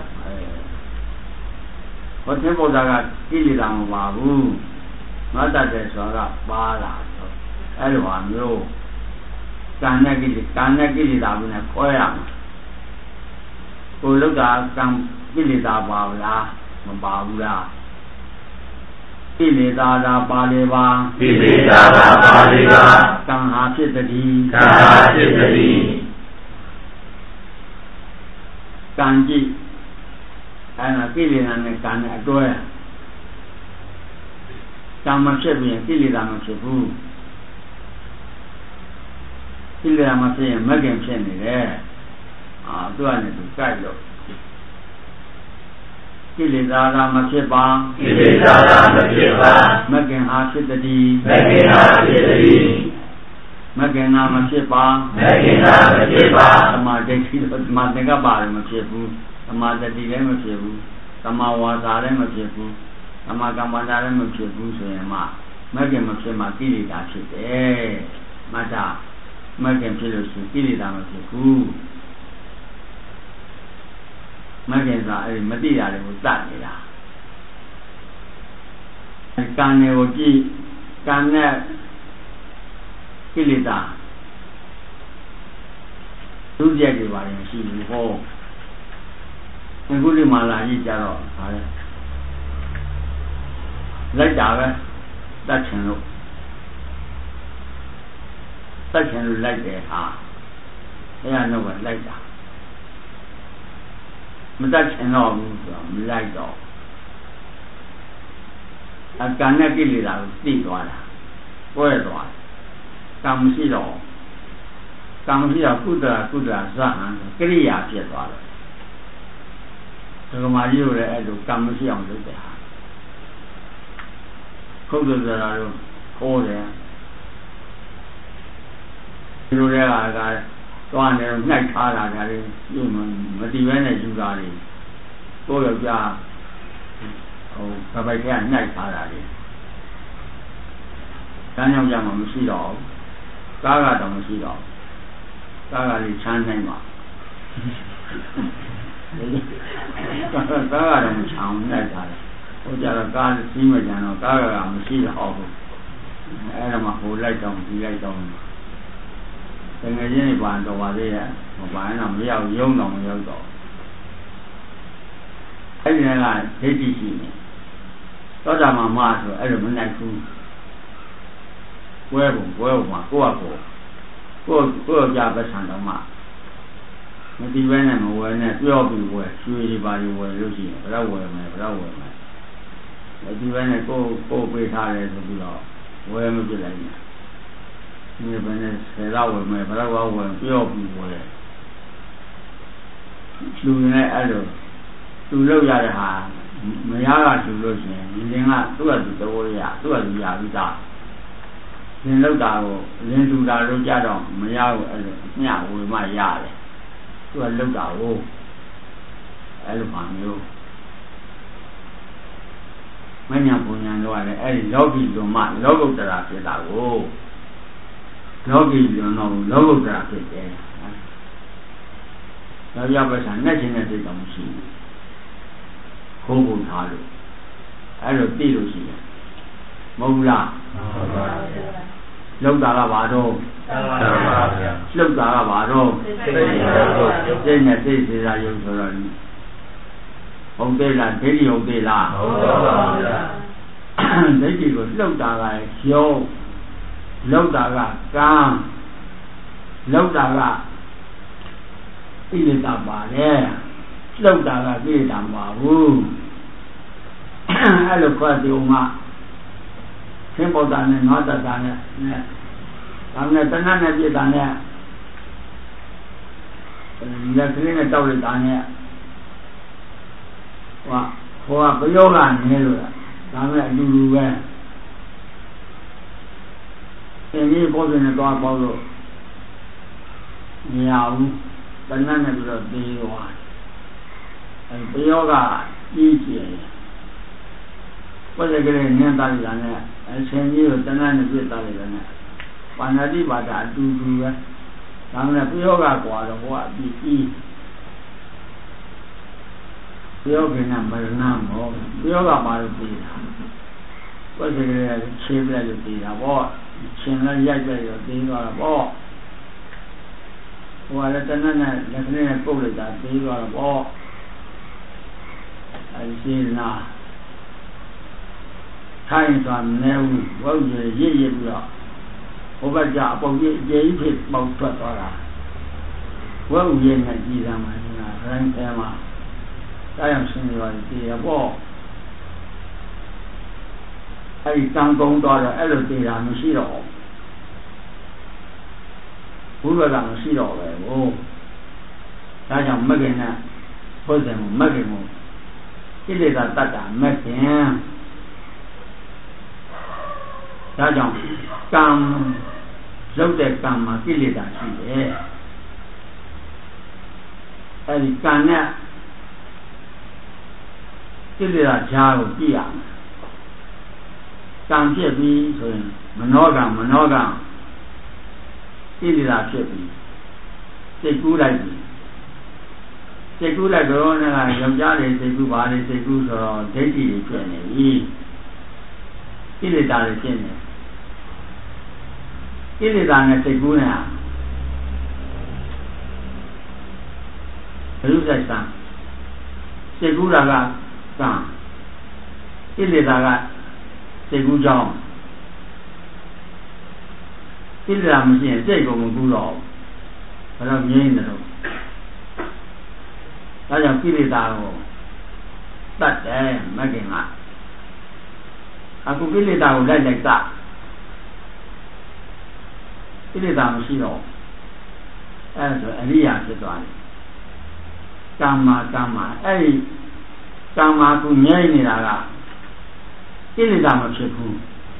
ဟောချင်းပေါက်တာကကိလေသာမပါဘူးနွားတတ်တယ်ဆိုတာကပါလာဆိုအဲ့လိုဟာမျိုးကံနဲ့ကိလေသာဘူးနဲ့ခွဲရမှာကိုယ်လုပ်တာကံကိလေသာပါလားမပါဘူးလားကိလေသာသာပါလေပါကိလေသာသာပါလေပါကံဟာဖြစ်တည်းကံဟာဖြစ်တည်းကံကြည့်အဲ့ဒါကိလေသာနဲ့ကံနဲ့အတွဲကံမဖြစ်ရင်ကိလေသာမဖြစ်ဘူးကိလေသာမဖြစ်ရင်မဂ္ဂင်ဖြစ်နေတယ်သူကနေသူကြိုက်လို့ကိလေသာကမဖြစ်ပါကိလေသာကမဖြစ်ပါမဂ္ဂင်ဟာဖြစ်တည်းမဂ္ဂင်ဟာဖြစ်တည်းမဂ္ဂင်ဟာမဖြစ်ပါမဂ္ဂင်ဟာမဖြစ်ပါသမာဓိသမာသင်္ကပ္ပါလည်းမဖြစ်ဘူးသမာတတိလည်းမဖြစ်ဘူးသမာဝါစာလည်းမဖြစ်ဘူးသမာကမ္မန္တာလည်းမဖြစ်ဘူးဆိုရင်မှမဂ္ဂင်မဖြစ်မှကိလေသာဖြစ်တယ်မှတ်တာမဂ္ဂင်ဖြစ်လို့ရှိရင်ကိလေသာမဖြစ်ဘူးမဂ္ဂင်သာအဲ့ဒီမတိတာတွေကိုတတ်နေတာကံတွေကိုကြည့်ကံနဲ့ကိလေသာဒုစရိုက်တွေပါရင်ရှိဘူးဟောအခုဒီမှာလာကြည့်ကြတော့ဟာလေလိုက်တာပဲတတ်ချင်လို့လိုက်တယ်ဟာအဲ့ဒါတော့လိုက်တာမတတ်ချင်တော့ဘူးဆိုတော့မလိုက်တော့အကံနဲ့ကိလေသာကိုသိသွားတာပွဲသွားကံမရှိတော့ကုသရာဇဟံကိရိယာဖြစ်သွားတယ်ဒဂမာကြီးတို့လည်းအဲ့လိုကံမရှိအောင်လုပ်တယ်ဟာခုတ်တယ်ဆိုတာတော့ဟောတယ်ဒီလိုတဲ့အားကသွားနေတော့နှိုက်ထားတာဒါလေးယူမတည်ပဲနဲ့ယူတာလေးကိုယ့်ယောက်ျားဗပိုက်ကနှိုက်ထားတာလေးတန်းယောက်ျားမှမရှိတော့ကားကတော့မရှိတော့ကားကလေးချမ်းနိုင်ပါကားကတော့မချောင်းနှိုက်ထားတယ်ဟိုကြတော့ကားစီးမကြတော့ကားကမရှိတော့ဘူးအဲ့ဒါမှဟိုလိုက်တော့ဒီလိုက်တော့တကယ်ချင်းနေပါတော့ပါသေးရဲ့မပါရင်တော့မရောက်ရုံတော့မရောက်တော့အဲ့ဒီကဒိဋ္ဌိရှိနေသောတာပန်မဆိုအဲ့လိုမနိုင်ဘူးပွဲပုံမှာကိုယ့်ကြပဲဆံတော့မှမတိပဲနဲ့မဝယ်နဲ့ပြောပြီးဝယ်ရွှေတွေပါဝယ်လို့ရှိရင်ဘယ်တော့ဝယ်မယ်မတိပဲနဲ့ကိုယ်ပေးထားတယ်ဆိုပြီးတော့ဝယ်မပြလိုက်နဲ့ဒီဘယ်နဲ့ဆယ်တော့ဝယ်မယ်ဘယ်တော့ဝယ်ပြောပြီးဝယ်လူနဲ့အဲ့လိုသူလောက်ရတဲ့ဟာမရကသူလို့ရှိရင်ဒီလင်းကသူ့အတူတော်ရသူ့အတူရပြီးသားလင်းလောက်တာကိုလင်းထူတာလို့ကြတော့မရဘူးအဲ့လိုမျှဝေမှရတယ်သူကလောက်တာကိုအဲ့လိုပါမျိုးမညာပူညာတော့လည်းအဲ့ဒီလောကီလွန်မှလောကုတ္တရာဖြစ်တာကိုလောကီလွန်တော့လောကုတ္တရာဖြစ်တယ်လောကပ္ပစာနဲ့ချင်းတဲ့စိတ်တော်မရှိဘူးခိုးကုန်ထားလို့အဲ့လိုသိလို့ရှိတယ်မဟုတ်ဘူးလားဟုတ်ပါဘူးလောက်တာကဘာတော့လောက်တာကဘာတော့စိတ်နဲ့စိတ်စေတာယုံဆိုတော့ဟုတ်သေးလားဒိဋ္ဌိဟုတ်သေးလားဟုတ်ပါဘူးဗျာဒိဋ္ဌိကိုလောက်တာကယုံလောက်တာကကံလောက်တာကဣတိတပါတယ်လောက်တာကဣတိတမပါဘူးအဲ့လိုခွတ်ဒီဥမာသင်္ဘောတာနဲ့နွားတတာနဲ့ဒါနဲ့တဏှာနဲ့ပြည့်တာနဲ့လက်ကလေးနဲ့တောက်လိုက်တာနဲ့ဟောဘယောကနေလို့ဒါမဲ့အတူတူပဲအင်းကြီးပေါ်နေတော့ပေါ့လို့မရဘူးတဏှာနဲ့ပြီးတော့ပြေးသွားအဲဘယောကကြီးကျယ်ပေါ်တဲ့ကလေးနင်းတာလိုက်တာနဲ့အရှင်ကြီးကိုတဏှာနဲ့ပြည့်တာလိုက်တာနဲ့ပါဏာတိပါဒအတူတူပဲဒါမဲ့ဘယောကကွာတော့ဟောအပြီးကြီးပြောခင်ကမရဏမောပြောကပါလို့ပြီးတာဘုရားကခြေပြလို့ပြီးတာပေါ့ရှင်လည်းရိုက်ပြရောပြီးသွားတာပေါ့ဟိုကလည်းတဏှနဲ့လက်ကလေးနဲ့ပုတ်လိုက်တာပြီးသွားတာပေါ့အဲဒီနာထိုင်သွားနေဘူးဘုရားရစ်ပြီးတော့ဘုရားကြအပုံကြီးအကျယ်ကြီးဖြစ်ပေါက်ထွက်သွားတာဝုတ်ရည်နဲ့ကြည်စမ်းမှညာရိုင်းတဲမှာဒါကြောင့်ရှင်နေပါလေတည်ရပေါ့အဲ့ဒီတန်ကုန်းသွားတော့အဲ့လိုတည်တာမရှိတော့ဘူးဘုရားကမရှိတော့ပဲဟိုဒါကြောင့်မကင်နဲ့ဘုရားကမကင်ကိုကိလေသာတတ်တာမကင်ဒါကြောင့်ကံလုပ်တဲ့ကံမှာကိလေသာရှိတယ်အဲ့ဒီကံနဲ့ကိလေသာဈာကိုကြည့်ရမယ်ကံဖြစ်ပြီးဆိုရင်မနောကံကိလေသာဖြစ်ပြီးစိတ်ကူးလိုက်ပြီစိတ်ကူးလိုက်တော့လည်းယောက်ျားတွေစိတ်ကူးပါလေစိတ်ကူးဆိုတော့ဒိဋ္ဌိတွေဖြစ်နေပြီကိလေသာတွေဖြစ်နေကိလေသာနဲ့စိတ်ကူးနေတာဘယ်လိုဆက်စမ်းစိတ်ကူးတာကကံကိလေသာကစိတ်ကူးကြောင်းကိလေသာမရှိရင်စိတ်ကိုမကူးတော့ဘယ်တော့ငြိမ်းတယ်လို့ဒါကြောင့်ကိလေသာကိုတတ်တယ်မကင်ကအခုကိလေသာကိုလိုက်တတ်ကိလေသာမရှိတော့အဲဒါဆိုအရိယာဖြစ်သွားတယ်ကမ္မာအဲ့ဒီကံမှာခုငြိမ့်နေတာကကိလေသာမဖြစ်ဘူး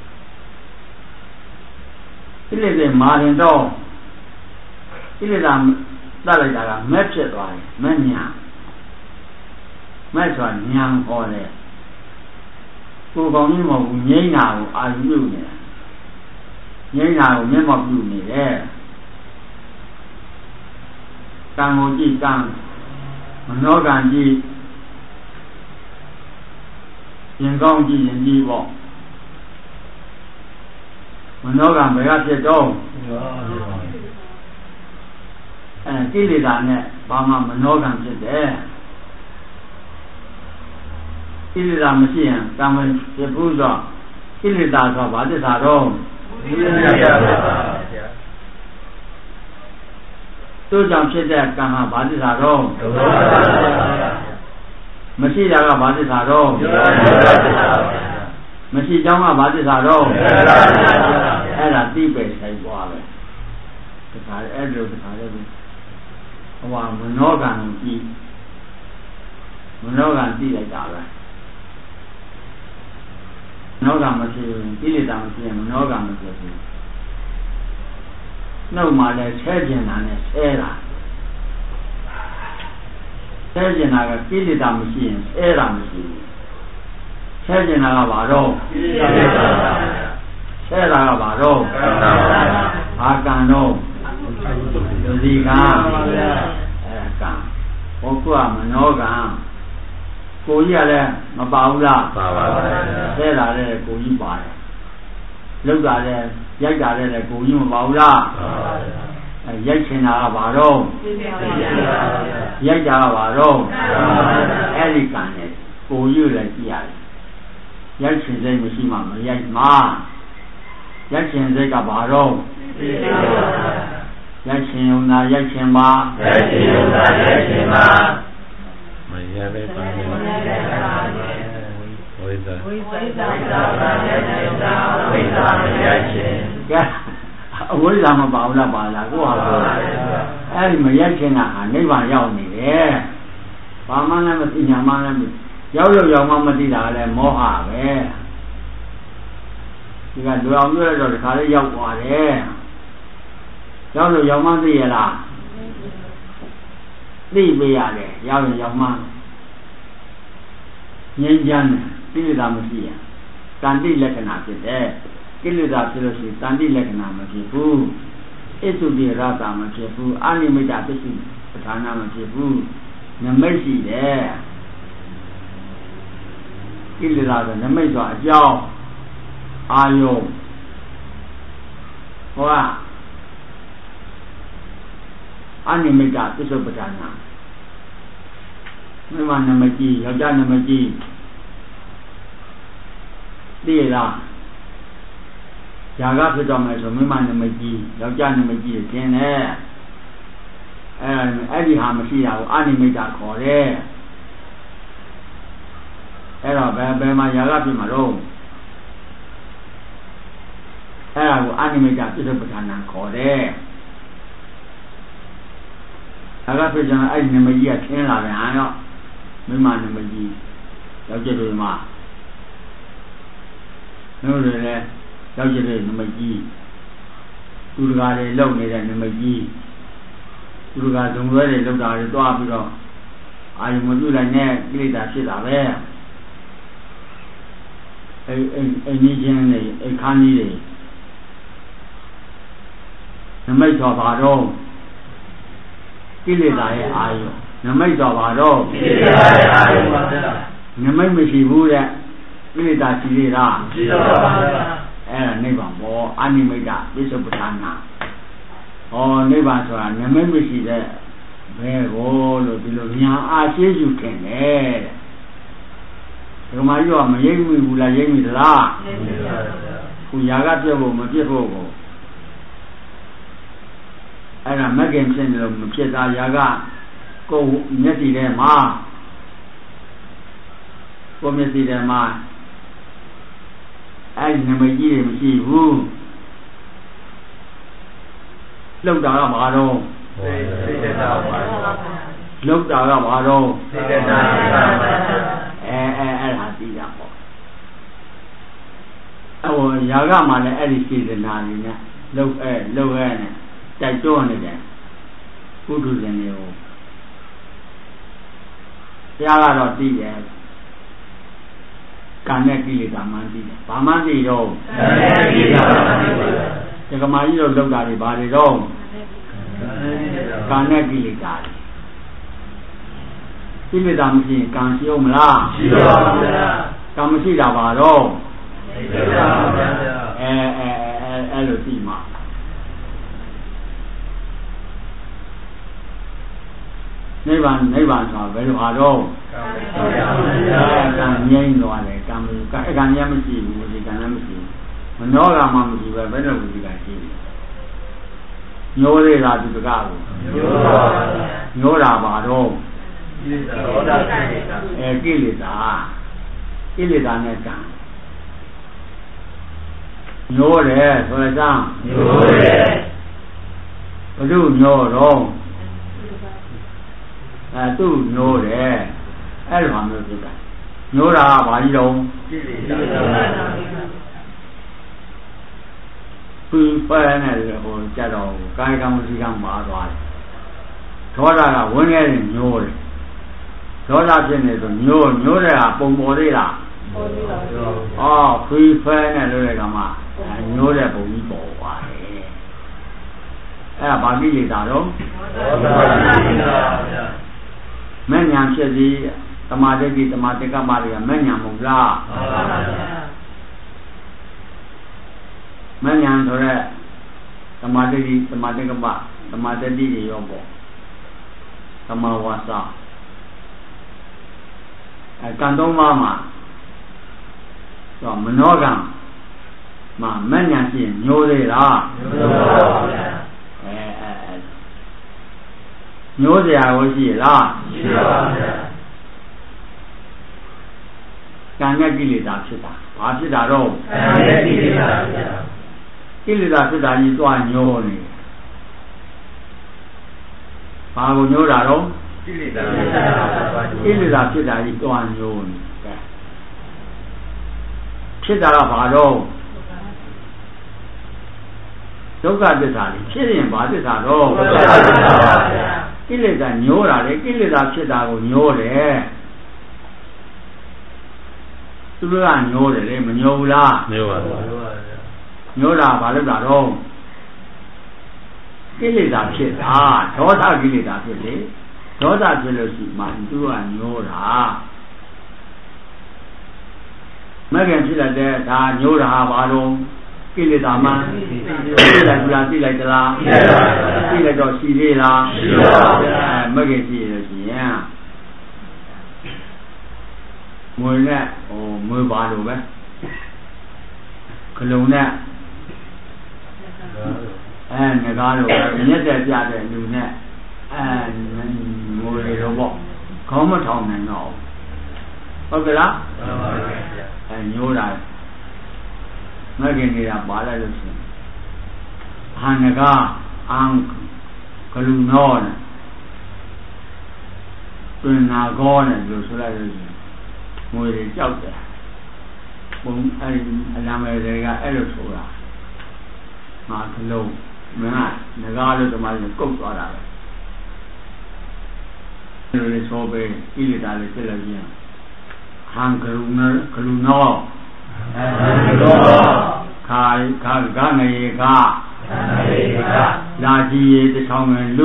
ကိလေသာမာရင်တော့ကိလေသာတတ်လိုက်တာကမဲ့ဖြစ်သွားတယ်မဲ့ညာမဲ့ဆိုတာညာဟောတယ်ကိုယ်ကောင်းကြီးမဟုတ်ဘူးငြိမ့်တာကိုအာရုံပြုနေတယ်ငြိမ့်တာကိုမျက်မှောက်ပြုနေတယ်ကံကိုကြည့်ကံမနောကံကြည့်ရင်ကောင်းကြည့်ရင်ကြည့်ပေါ့မနောကဘယ်ကဖြစ်တော့ကိလေသာနဲ့ဘာမှမနောကဖြစ်တယ်ကိလေသာမရှိရင်ကံမဖြစ်ဘူးဆိုကိလေသာဆိုဘာသစ္စာတော့ကိလေသာပါဗျာတို့ကြောင့်ဖြစ်တဲ့ကံဟာဘာသစ္စာတော့ဒုက္ခပါဗျာမရှိတာကဘာသစ္စာတော့မရှိကြောင်းကဘာသစ္စာတော့အဲ့ဒါသိပဲဆိုင်သွားပဲတခါအဲ့လိုတခါလည်းဟိုမနောကံကြည့်မနောကံသိလိုက်တာပဲနောကမရှိဘူးကိလေသာမရှိရင်နောကမရှိဘူးနှုတ်မှလည်းဆဲကျင်တာနဲ့ဆဲတာဆဲကျင်တာကကိလေသာမရှိရင်ဆဲတာမရှိဘူးဆဲကျင်တာကဘာတော့ကိလေသာပါဆဲတာကဘာတော့ဘာကံတော့လူစီကံကံဟောကမနောကံကိုကြီးကလည်းမပါဘူးလားပါပါပါဆဲတာလည်းကိုကြီးပါတယ်လောက်တာလည်းရိုက်တာလည်းကိုကြီးမပါဘူးလားပါပါရိုက်ချင်တာကဘာတော့ရိုက်တာကဘာတော့အဲ့ဒီကံနဲ့ကိုကြီးလည်းကြည့်ရတယ်ရိုက်ချင်စိတ်မရှိမှမရိုက်မှာရိုက်ချင်စိတ်ကဘာတော့ရိုက်ချင်ုံသာရိုက်ချင်ပါရိုက်ချင်ုံသာရိုက်ချင်ပါမရပဲပါဝိဇ္ဇာဝိဇ္ဇာဝိဇ္ဇာမရချင်ကဲအဝိဇ္ဇာမပါဘူးလားပါလားကိုဟာပြောအဲ့ဒီမရချင်တာဟာနိဗ္ဗာန်ရောက်နေတယ်ဘာမှလည်းမသိညာမှလည်းမရောက်မှမသိတာလည်းမောဟပဲဒီကလွယ်အောင်ပြောရတော့ဒီခါလေးရောက်သွားတယ်ရောက်မှသိရလားသိပေးရတယ်ရောက်မှငြိမ်းချမ်းတယ်ကိလေသာမရှိရတန်တိလက္ခဏာဖြစ်တယ်ကိလေသာဖြစ်လို့ရှိရင်တန်တိလက္ခဏာမဖြစ်ဘူးဣသုတိရတာမဖြစ်ဘူးအာနိမိတပစ္စည်းပဋ္ဌာနာမဖြစ်ဘူးနမိတ်ရှိတယ်ကိလေသာဆိုနမိတ်ဆိုအကြောင်းအာယုဟောအာနိမိတပစ္စုပ္ပဒါနာမိမနမကြီးယောက်ျားနမကြီးသိရလားဇာကဖြစ်တော့မယ်ဆိုမိမနမကြီးယောက်ျားနမကြီးသင်တယ်အဲ့ဒီဟာမရှိတာကိုအာနိမိတခေါ်တယ်အဲ့တော့ဘယ်မှာဇာကဖြစ်မှာတော့အဲ့ဒါကိုအာနိမိတပစ္စုပ္ပဒါနာခေါ်တယ်ဒါကဖြစ်ကြအဲ့ဒီနမကြီးကထင်းလာတယ်ဟာတော့မိမနမကြီးယောက်ျားတွေမှာတို့တွေလည်းယောက်ျားတွေနမကြီးသူတကာတွေလုံနေတဲ့နမကြီးသူတကာဇုံရွဲတွေလုံတာတွေတွားပြီးတော့အာယုံမပြုလိုက်နဲ့ကိလေသာဖြစ်တာပဲအိမ်ကြီးချင်းတွေအိမ်ခန်းကြီးတွေနမိတ်တော်ပါတော့ကိလေသာရဲ့အာယုနမိတ်တော်ပါတော့ကိလေသာရဲ့အာယုပါဗျာနမိတ်မရှိဘူးတဲ့ကိလေသာရှိသေးလားရှိတော့ပါဗျာအဲ့ဒါနိဗ္ဗာန်ပေါ့အနိမိတ်ပစ္စုပ္ပဒါနာဟောနိဗ္ဗာန်ဆိုတာနမိတ်မရှိတဲ့ဘယ်ကိုလို့ဒီလိုညာအားရှိယူခင်တယ်ဒီမှာရောမရိပ်မိဘူးလားရိပ်မိသလားရိပ်မိပါဗျာခုຢာကပြတ်ဖို့မပြတ်ဖို့ကိုအဲ့ဒါမဂ္ဂင်ဖြစ်နေလို့မဖြစ်တာຢာကကိုယ်မျက်စိထဲမှာကိုယ်မျက်စိထဲမှာအဲ့နမကြီးတွေမရှိဘူးလောက်တာကဘာတော့စိတ်တသာပါလောက်တာကဘာတော့စိတ်တသာပါအဲ့ဒါသိတာပေါ့အဲ့ຢာကမှလည်းအဲ့ဒီစေတနာနေနဲ့လောက်နဲ့တိုက်တွန်းနေတယ်ပုထုဇဉ်တွေကိုတရားကတော့သိတယ်ကံနဲ့ကိလေသာမှန်းသိတယ်ဘာမှသိတော့ကံနဲ့ကိလေသာမှန်းသိတယ်ဒီကမာကြီးတို့လောက်တာတွေဘာတွေတော့ကံနဲ့ကိလေသာကိလေသာမရှိရင်ကံရှိအောင်မလားရှိပါပါဗျာကံမရှိတာပါတော့ကိလေသာပါဗျာအဲ့လိုသိမှာနိဗ္ဗာန်ဆိုတာဘယ်လိုဟာတော့ကံငြိမ်းသွားတယ်ကံလည်းမရှိဘူးဒီကံလည်းမရှိဘူးမနောကမှမရှိပဲဘယ်လိုဒီကရှိလဲညိုးရတာဒီကကိုညိုးတာပါတော့ကိလေသာနဲ့ကံညိုးတယ်ဆိုရစမ်းညိုးတယ်ဘုသူညိုးတော့သူ့ညိုးတယ်အဲ့လိုမျိုးဖြစ်တာညိုးတာကဘာကြီးတော့ကိလေသာဖဲနဲ့ဟိုကြတော့ကာယကံဝစီကံပါသွားတယ်ဒေါသကဝင်ခဲ့ရင်ညိုးတယ်ဒေါသဖြစ်နေဆိုညိုးတဲ့ဟာပုံပေါ်သေးလားပေါ်သေးပါဘူးဖဲနဲ့လို့တဲ့ကမှညိုးတဲ့ပုံကြီးပေါ်သွားတယ်အဲ့ဒါဘာကိလေသာတော့မဉ္ဇဉ်ဖြစ်စီသမာဓိတိသမာဓိကမ္မတွေကမဉ္ဇဉ်မဟုတ်လားမဉ္ဇဉ်ဆိုရဲသမာဓိတိသမာဓိကမ္မသမာဓိတိတွေရောပေါ့သမာဝါစာကံသုံးပါးမှာတော့မနောကံမှာမဉ္ဇဉ်ဖြစ်ညိုးသေးလားညိုးပါဗျာညိုးစရာကိုရှိလားရှိပါဗျာကံနဲ့ကိလေသာဖြစ်တာဘာဖြစ်တာတော့ကံနဲ့ကိလေသာဗျာကိလေသာဖြစ်တာကြီးတွားညိုးနေဘာကိုညိုးတာတော့ကိလေသာဖြစ်တာကြီးတွားညိုးနေဖြစ်တာကဘာတော့ဒုက္ခသစ္စာလေးဖြစ်ရင်ဘာသစ္စာတော့ဒုက္ခသစ္စာပါဗျာကိလေသာညိုးတာလေကိလေသာဖြစ်တာကိုညိုးတယ်သူကညိုးတယ်လေမညိုးဘူးလားညိုးပါဗျာညိုးတာဘာလို့တာတော့ကိလေသာဖြစ်တာဒေါသကိလေသာဖြစ်လေဒေါသဖြစ်လို့ရှိမှသူကညိုးတာမဂ္ဂင်ဖြစ်တဲ့ဒါညိုးတာဘာလို့ကိလေသာမှသိလိုက်သလားသိလိုက်တော့ရှိသေးလားရှိပါဗျာမဂ္ဂင်ရှိရလို့ရှိရင်မွေနဲ့မွေပါလို့ပဲခလုံးနဲ့ငကားလို့မျက်တဲ့ပြတဲ့လူနဲ့မွေတော့ပေါ့ခေါင်းမထောင်နိုင်တော့ဟုတ်ကဲ့လားညိုးတာမဂ္ဂင်နေတာပါလိုက်လို့ရှိရင်ဟန်ကအာံကလူနောနဲ့တွင်နာကောနဲ့လို့ဆိုလိုက်လို့ရှိရင်ငွေတွေကြောက်တယ်ဘုံအဲ့အလံမယ်တွေကအဲ့လိုဆိုတာငါကလုံးမင်းကငကားလို့ဒီမှာကုတ်သွားတာပဲလူတွေဆိုပဲဣလိတာလေးဖြစ်လို့ရှိရင်ဟန်ကလူနောခါငရေကလာကြီးရေတထောင်ငယ်လူ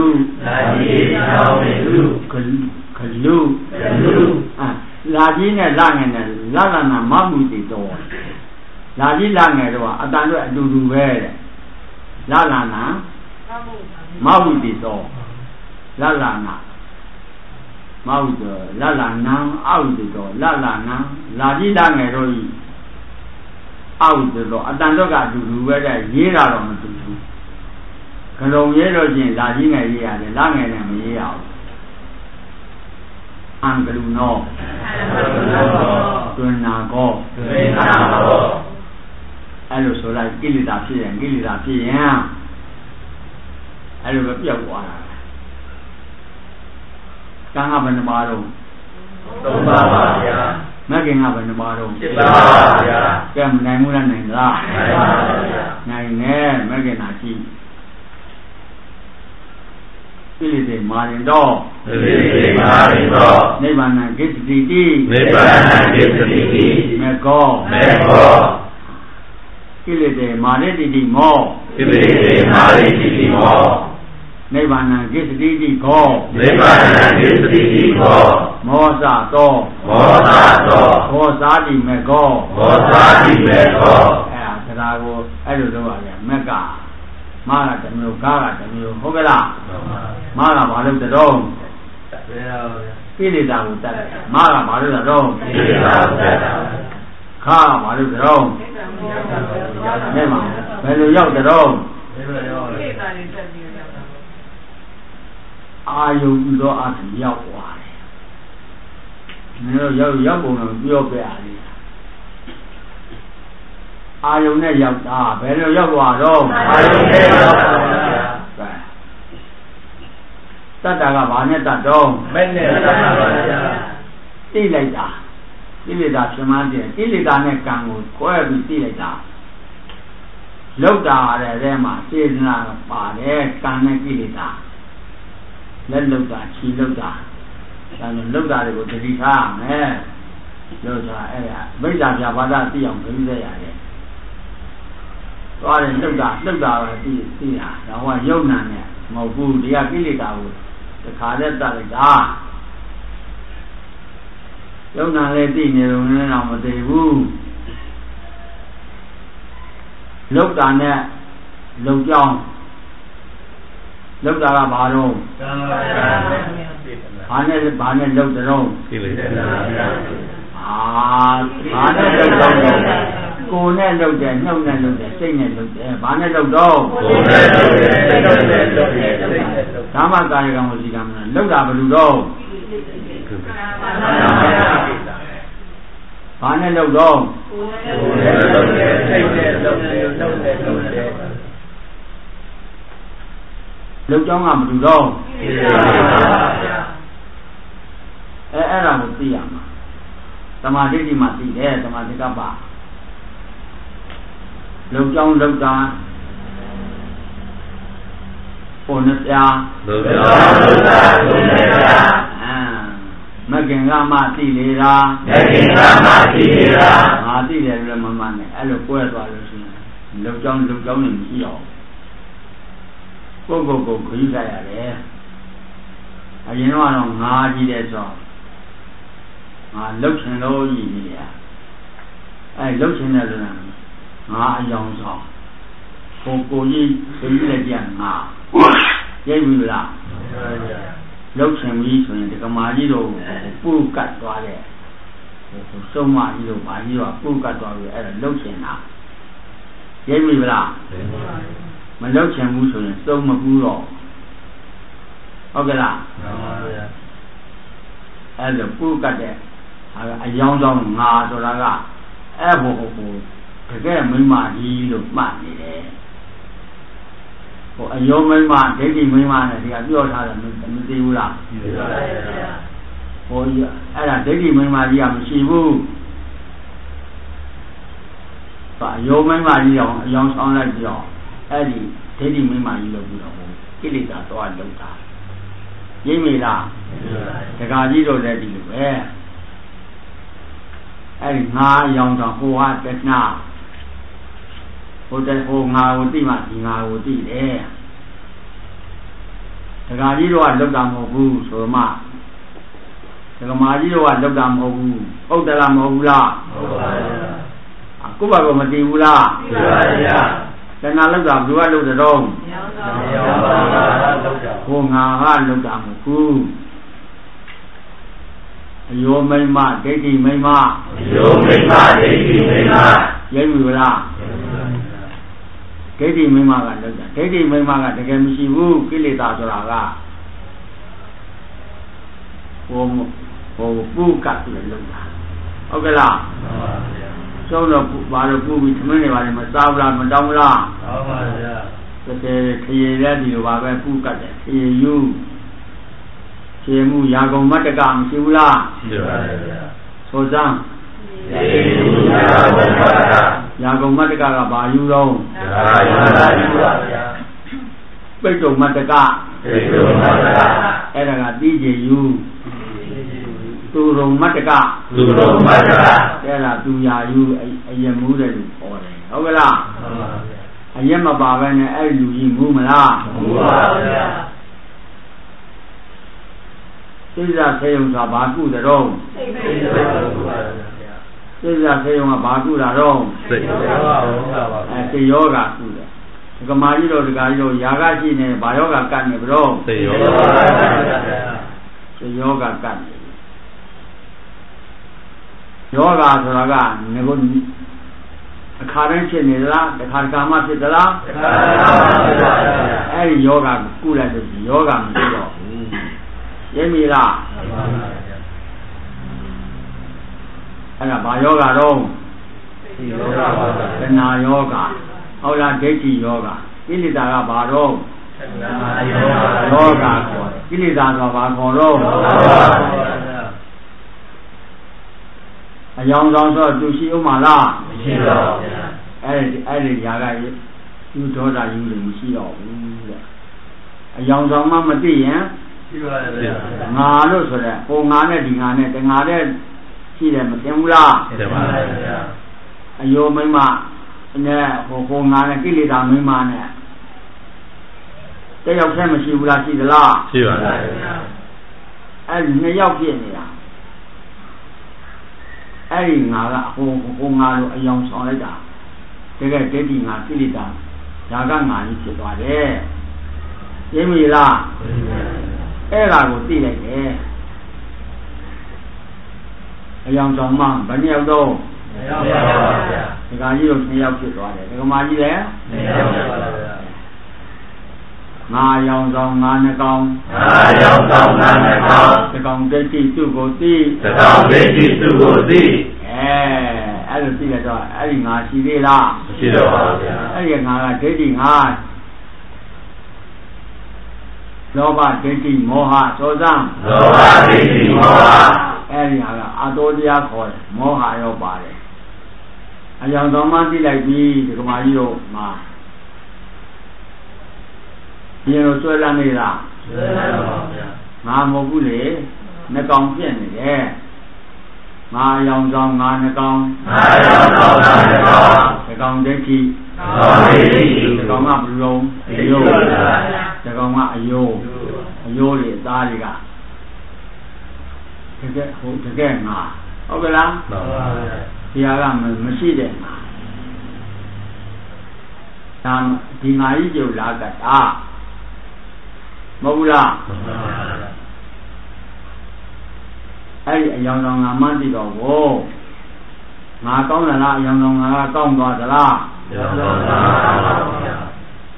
ခလူလာကြီးနဲ့လာငယ်နဲ့လာနာမမှုတည်တော်လာကြီးလာငယ်တော့အတန်တို့အတူတူပဲတဲ့လာနာမမှုတည်တော်လာနာမဟုတ်တော့လာနံအောက်တည်တော်လာနံလာကြီးလာငယ်တော့ဤအောက်တော့အတန်တော့ကအတူတူပဲတဲ့ရေးတာတော့မတူဘူးကလုံးရေးတော့ချင်းလာကြီးငယ်ရေးရတယ်လာငယ်နဲ့မရေးရဘူးအံကလူနောတွင်နာကောအဲ့လိုဆိုလိုက်ကိလေသာဖြစ်ရင်အဲ့လိုပဲပြောက်သွားတာကံကဘယ်နှပါတော့သုံးပါပါဗျာမဂ္ဂင်ကဘယ်နှပါတော့7ပါပါဗျာကဲမနိုင်ဘူးလားနိုင်လားနိုင်ပါဗျာနိုင်နဲ့မဂ္ဂင်နာရှိကိလေသာမာရင်တော့နိဗ္ဗာန်ကိစ္စတိမေကောကိလေသာမာရတိမောနိဗ္ဗာန်ကိစ္စတိကောမောစသောဘောဇာတိမေကောအဲ့ဒါတရားကိုအဲ့လိုလုပ်ရတယ်မက်ကမာကတစ်မျိုးကားကတစ်မျိုးဟုတ်ကဲ့လားမာကဘာလို့တော့ကိလေသာကိုတတ်တယ်မာကဘာလို့တော့ကိလေသာကိုတတ်တာခါဘာလို့တော့နေမှာဘယ်လိုရောက်တော့ကိလေသာတွေတက်ပြီးအာယုပြီးတော့အပြင်ရောက်သွားတယ်။မင်းတို့ရောက်ပုံတော့ပြောပြရလေ။အာယုနဲ့ရောက်တာဘယ်လိုရောက်သွားတော့အာယုနဲ့ရောက်ပါဗျာ။တတ္တာကဘာနဲ့တတ်တော့မဲ့နဲ့တတ်ပါဗျာ။သိလိုက်တာကိလေသာဖြစ်မှန်းတယ်ကိလေသာနဲ့ကံကိုကွဲပြီးသိလိုက်တာလောက်တာတဲ့အဲမှာစေတနာပါတယ်ကံနဲ့ကိလေသာလက်လောက်တာခြေလောက်တာဒါနဲ့လောက်တာတွေကိုတတိထားရမယ်လို့ဆိုတာအဲ့ဒါမိစ္ဆာပြဘာသာသိအောင်ပြောရရတယ်သွားတယ်လောက်တာပဲသိတာဒါဟောယုံနာနဲ့မဟုတ်ဘူးဒီကကိလေသာကိုတခါနဲ့တတ်လိုက်တာယုံနာလည်းသိနေလို့လည်းတော့မသိဘူးလောက်တာနဲ့လုံကြောင်းလောက်တာကဘာတော့ဘာနဲ့လောက်တဲ့တော့ဘာနဲ့လောက်တော့ကိုယ်နဲ့လောက်တယ်နှုတ်နဲ့လောက်တယ်စိတ်နဲ့လောက်တယ်ဘာနဲ့လောက်တော့ကိုယ်နဲ့လောက်တယ်နှုတ်နဲ့လောက်တယ်စိတ်နဲ့လောက်တယ်ဓမ္မကာယကံဝစီကံလောက်တာဘယ်လိုတော့ဘာနဲ့လောက်တော့ကိုယ်နဲ့လောက်တယ်စိတ်နဲ့လောက်တယ်နှုတ်နဲ့လောက်တယ်လောက်ကြောင်းကဘယ်လိုတော့အဲ့ဒါကိုသိရမှာသမာဓိတိမှသိတယ်သမာဓိကပါလောက်ကြောင်းလောက်တာဘုန်းနဲ့ပြာလောက်ကြောင်းလောက်တာဘုန်းနဲ့ပြာမကင်ကမှသိလေတာငါသိတယ်လည်းမမှန်နဲ့အဲ့လိုကွဲသွားလို့ရှိရင်လောက်ကြောင်းနေမရှိအောင်ကိုယ်ခရီးကြရတယ်အရင်တော့ငါကြည့်တဲ့ဆိုငါလှုပ်ချင်လို့ရည်နေရအဲ့လှုပ်ချင်တယ်ဆိုတာငါအယောင်ဆောင်ကိုကြီးသိလိုက်ကြငါရိပ်ပြီလားလှုပ်ချင်ပြီဆိုရင်ဒီကမာကြီးတို့ပူကတ်သွားတယ်စုံမကြီးတို့ဘာကြီးတို့ပူကတ်သွားပြီအဲ့ဒါလှုပ်ချင်တာရိပ်ပြီလားမလှုပ်ချင်ဘူးဆိုရင်စုံမကူတော့ဟုတ်ကဲ့လားအဲ့လိုပူကတ်တဲ့အယောင်ဆောင်ငါဆိုတာကအဲ့ဘုံတကယ်မိမကြီးလို့မှတ်နေတယ်ဟိုအယောမိမဒိဋ္ဌိမိမနဲ့ဒီကပြောထားတယ်မသိဘူးလားသိပါပါဘုရားအဲ့ဒါဒိဋ္ဌိမိမကြီးကမရှိဘူးအယောမိမကြီးအောင်အယောင်ဆောင်လိုက်ပြီးတော့အဲ့ဒီဒိဋ္ဌိမိမကြီးလို့ပြီးတော့ကိလေသာတော့လောက်တာရိပ်မိလားဒကာကြီးတို့လည်းဒီလိုပဲအဲ့ဒီငါအယောင်ဆောင်ဟိုဟာတဏှာဟိုငါကိုသိမှဒီငါကိုသိတယ်ဒကာကြီးတို့ကလောက်တာမဟုတ်ဘူးဆိုမှဒကမာကြီးတို့ကလောက်တာမဟုတ်ဘူးဟုတ်တယ်လားမဟုတ်ဘူးလားဟုတ်ပါဘူးကိုယ့်ဘာကမသိဘူးလားသိပါဗျာတဏှာလောက်တာဘယ်ကလောက်တဲ့တော့ဟိုငါကလောက်တာမဟုတ်ဘူးအယောမိမဒိဋ္ဌိမိမရိပ်ပြီလားဒိဋ္ဌိမိမကလောက်တာဒိဋ္ဌိမိမကတကယ်မရှိဘူးကိလေသာဆိုတာကဟိုပုကတ်ပြီးလောက်တာဟုတ်ကဲ့လားကျောင်းတော့ဘာလို့ပူပြီးသမင်းတွေဘာလဲမစားဘူးလားမတောင်းဘူးလားတောင်းပါဗျာတကယ်ခရေလက်ဒီလိုပါပဲပုကတ်တယ်ခရေယူခြေမှုရာဂုံမတ္တကမရှိဘူးလားရှိပါဗျာဆိုစမ်းရာဂုံမတ္တကကဘာယူတော့ပိတ်တုံမတ္တကအဲ့ဒါကတိကျယူသူရုံမတ္တကအဲ့ဒါသူရာယူအယမူးတယ်လို့ခေါ်တယ်ဟုတ်ကဲ့လားအယက်မပါပဲနဲ့အဲ့လူကြီးမူးမလားမူးပါဗျာသိစ္စာဆေယုံကဘာကုတဲ့တော့သိစ္စာဆေယုံကဘာကုတာတော့စိတ်ယောဂကုတယ်ဒကမာကြီးတို့ဒကာကြီးတို့ယာကရှိနေဘာယောဂကတ်နေဘရောစိတ်ယောဂကတ်နေယောဂဆိုတာကငါတို့အခါတိုင်းဖြစ်နေလားတခါတခါမှဖြစ်သလားတခါတခါမှဖြစ်ပါဗျာအဲ့ဒီယောဂကုလိုက်လို့ယောဂမရှိတော့ဘူးရင်းမိလားအဲ့ဒါဘာယောဂတော့တဏှာယောဂဟုတ်လားဒိဋ္ဌိယောဂကိလေသာကဘာတော့ယောဂခေါ်ကိလေသာဆိုဘာခေါ်တော့အယောင်ဆောင်ဆိုသူရှိဦးမှာလားမရှိပါဘူးအဲ့ဒီຢာကသူဒေါသယူလို့မရှိတော့ဘူးတဲ့အယောင်ဆောင်မှမသိရင်ရှိပါရဲ့ဗျာငါလို့ဆိုတဲ့ဟိုငါနဲ့ဒီငါနဲ့တငါတဲ့ရှိတယ်မသိဘူးလားသိပါရဲ့ဗျာအယောမိမနဲ့ဟိုငါနဲ့ကိလေသာမိမနဲ့တယောက်တည်းမရှိဘူးလားရှိသလားရှိပါရဲ့ဗျာအဲ့ဒီနှစ်ယောက်ဖြစ်နေတာအဲ့ဒီငါကဟိုငါလိုအယောင်ဆောင်လိုက်တာတကယ်ဒိဋ္ဌိငါကိလေသာဒါကငါကြီးဖြစ်သွားတယ်သိပြီလားအဲ့ဒါကိုသိလိုက်တယ်အယောင်ဆောင်မှဘယ်နှစ်ယောက်တော့ 2ယောက်ပါဗျာဒီကကြီးတို့2ယောက်ဖြစ်သွားတယ်ဒီကမာကြီးလည်း 2ယောက်ပါဗျာငါယောင်ဆောင်ငါနှကောင်ငါယောင်ဆောင်ငါနှကောင်တကောင်ဒိဋ္ဌိသူ့ကိုသိတကောင်ဒိဋ္ဌိသူ့ကိုသိအဲ့လိုသိရတော့အဲ့ဒီငါရှိသေးလားမရှိတော့ပါဗျာအဲ့ဒီငါကဒိဋ္ဌိငါလောဘဒိဋ္ဌိမောဟသောဇံလောဘဒိဋ္ဌိမောဟအဲ့ဒီဟာကအတောတရားခေါ်တယ်မောဟရောပါတယ်အယောင်ဆောင်မှသိလိုက်ပြီဒီကမာကြီးတို့မှာဒီလိုဆွဲလန်းနေလားဆွဲလန်းပါဗျာငါမဟုတ်ဘူးလေနှကောင်ပြည့်နေတယ်ငါယောင်ဆောင်ငါနှကောင်ငါယောင်ဆောင်ငါနှကောင်တကောင်ဒိဋ္ဌိတကောင်ကဘုရုံအယုတကောင်ကအယုတွေအသားတွေကတကယ်ငါဟုတ်ကဲ့လားမှန်ပါဗျာဒီဟာကမရှိတဲ့ငါဒါဒီငါကြီးကျုပ်လာကတာမဟုတ်ဘူးလားမှန်ပါဗျာအဲ့ဒီအယောင်ဆောင်ငါမှန်းသိတော့ကိုငါကောင်းသလားအယောင်ဆောင်ငါကကောင်းသွားသလားကောင်းသွားပါဗျာ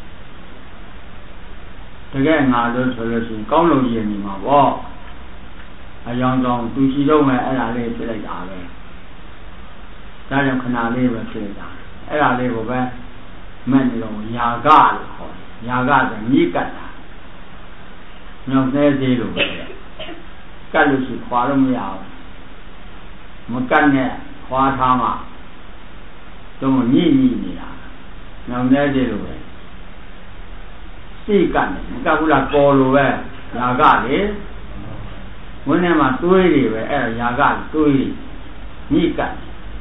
တကယ်ငါလို့ဆိုလို့ရှိရင်ကောင်းလို့ရည်နေမှာပေါ့အယောင်ဆောင်သူရှိတော့မယ်အဲ့ဒါလေးဖြစ်လိုက်တာပဲဒါကြောင့်ခဏလေးပဲဖြစ်လိုက်တာအဲ့ဒါလေးကိုပဲမဲ့နေတော့ယာကလို့ခေါ်တယ်ယာကဆိုမြည်ကတ်တာညောင်သေးသေးလို့ပဲကတ်လို့ရှိခွာလို့မရဘူးမကတ်နဲ့ခွာထားမှတော့ညိနေတာညောင်သေးသေးလို့ပဲစိတ်ကတ်နေမကတ်ဘူးလားပေါ်လို့ပဲယာကလေဝင်းထဲမှာတွေးတွေပဲအဲ့ဒါယာကတွေးညိကတ်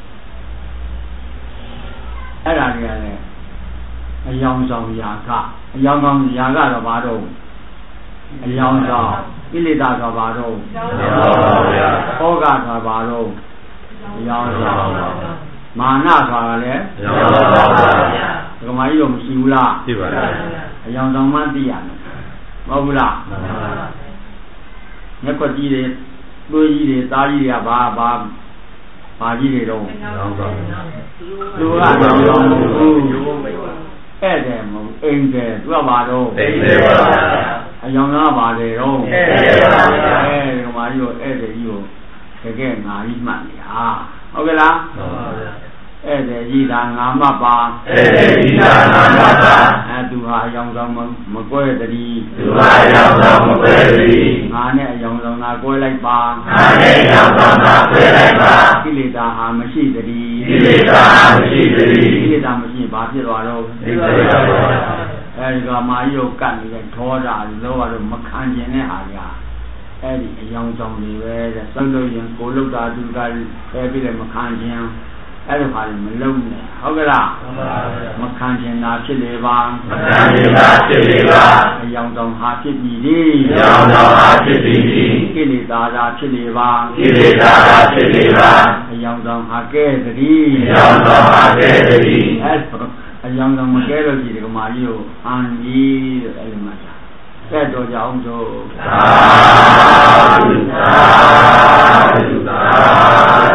အဲ့ဒါတွေကလည်းအယောင်ဆောင်ယာကအယောင်ဆောင်ယာကတော့ဘာတော့အယောင်ဆောင်ကိလေသာဆိုဘာတော့ဟောကဆိုဘာတော့အယောင်ဆောင်မာနဆိုတာလည်းအယောင်ဆောင်ပါဗျာဒီကမာကြီးတော့မရှိဘူးလားရှိပါဗျာအယောင်ဆောင်မှသိရမယ်မဟုတ်ဘူးလားမှန်ပါဗျာမျက်ခွက်ကြီးတွေတွေးကြီးတွေသားကြီးတွေကဘာကြီးတွေတော့သူကရောဘူးအဲ့တယ်မဟုတ်အိမ်တယ်သူကဘာတော့အိမ်တယ်ပါဗျာအယောင်သားပါတယ်တော့အဲ့တယ်ပါဗျာဒီကမာကြီးကိုအဲ့တယ်ကြီးကိုတကယ်ငါကြီးမှတ်နေတာဟုတ်ကဲ့လားမှန်ပါဗျာအဲ့တယ်ကြီးဒါငါမှတ်ပါအဲ့တယ်ကြီးဒါငါမှတ်ပါသူဟာအယောင်ဆောင်မကွဲတည်းသူဟာအယောင်ဆောင်မကွဲတည်းငါနဲ့အယောင်ဆောင်သာကွဲလိုက်ပါငါနဲ့အယောင်ဆောင်သာကွဲလိုက်ပါကိလေသာဟာမရှိတည်းကိလေသာမရှိတည်းကိလေသာမရှိဘာဖြစ်သွားတော့သိပါပါဘုရားအဲဒီကမာကြီးကိုကတ်နေတဲ့ဒေါသလောဘတို့မခံကျင်တဲ့ဟာကအဲ့ဒီအယောင်ဆောင်တွေပဲတဲ့သုံးလို့ရင်ကိုလုတ်တာသူကပဲပြီးလည်းမခံကျင်အဲ့လိုဟာလည်းမလုံးနဲ့ဟုတ်ကဲ့လားမှန်ပါဗျာမခံကျင်တာဖြစ်လေပါမခံကျင်တာဖြစ်လေပါအယောင်ဆောင်ဟာဖြစ်ပြီလေအယောင်ဆောင်ဟာဖြစ်ပြီကိလေသာသာဖြစ်လေပါကိလေသာသာဖြစ်လေပါအယောင်ဆောင်ဟာကဲတည်းအယောင်ဆောင်ဟာကဲတည်းအဲ့အယောင်ဆောင်မကဲလို့ဒီကမာကြီးကိုအန်ကြီးတဲ့အဲ့လိုမှတဲ့တော်ကြအောင်ဆိုသာဓုသာဓုသာ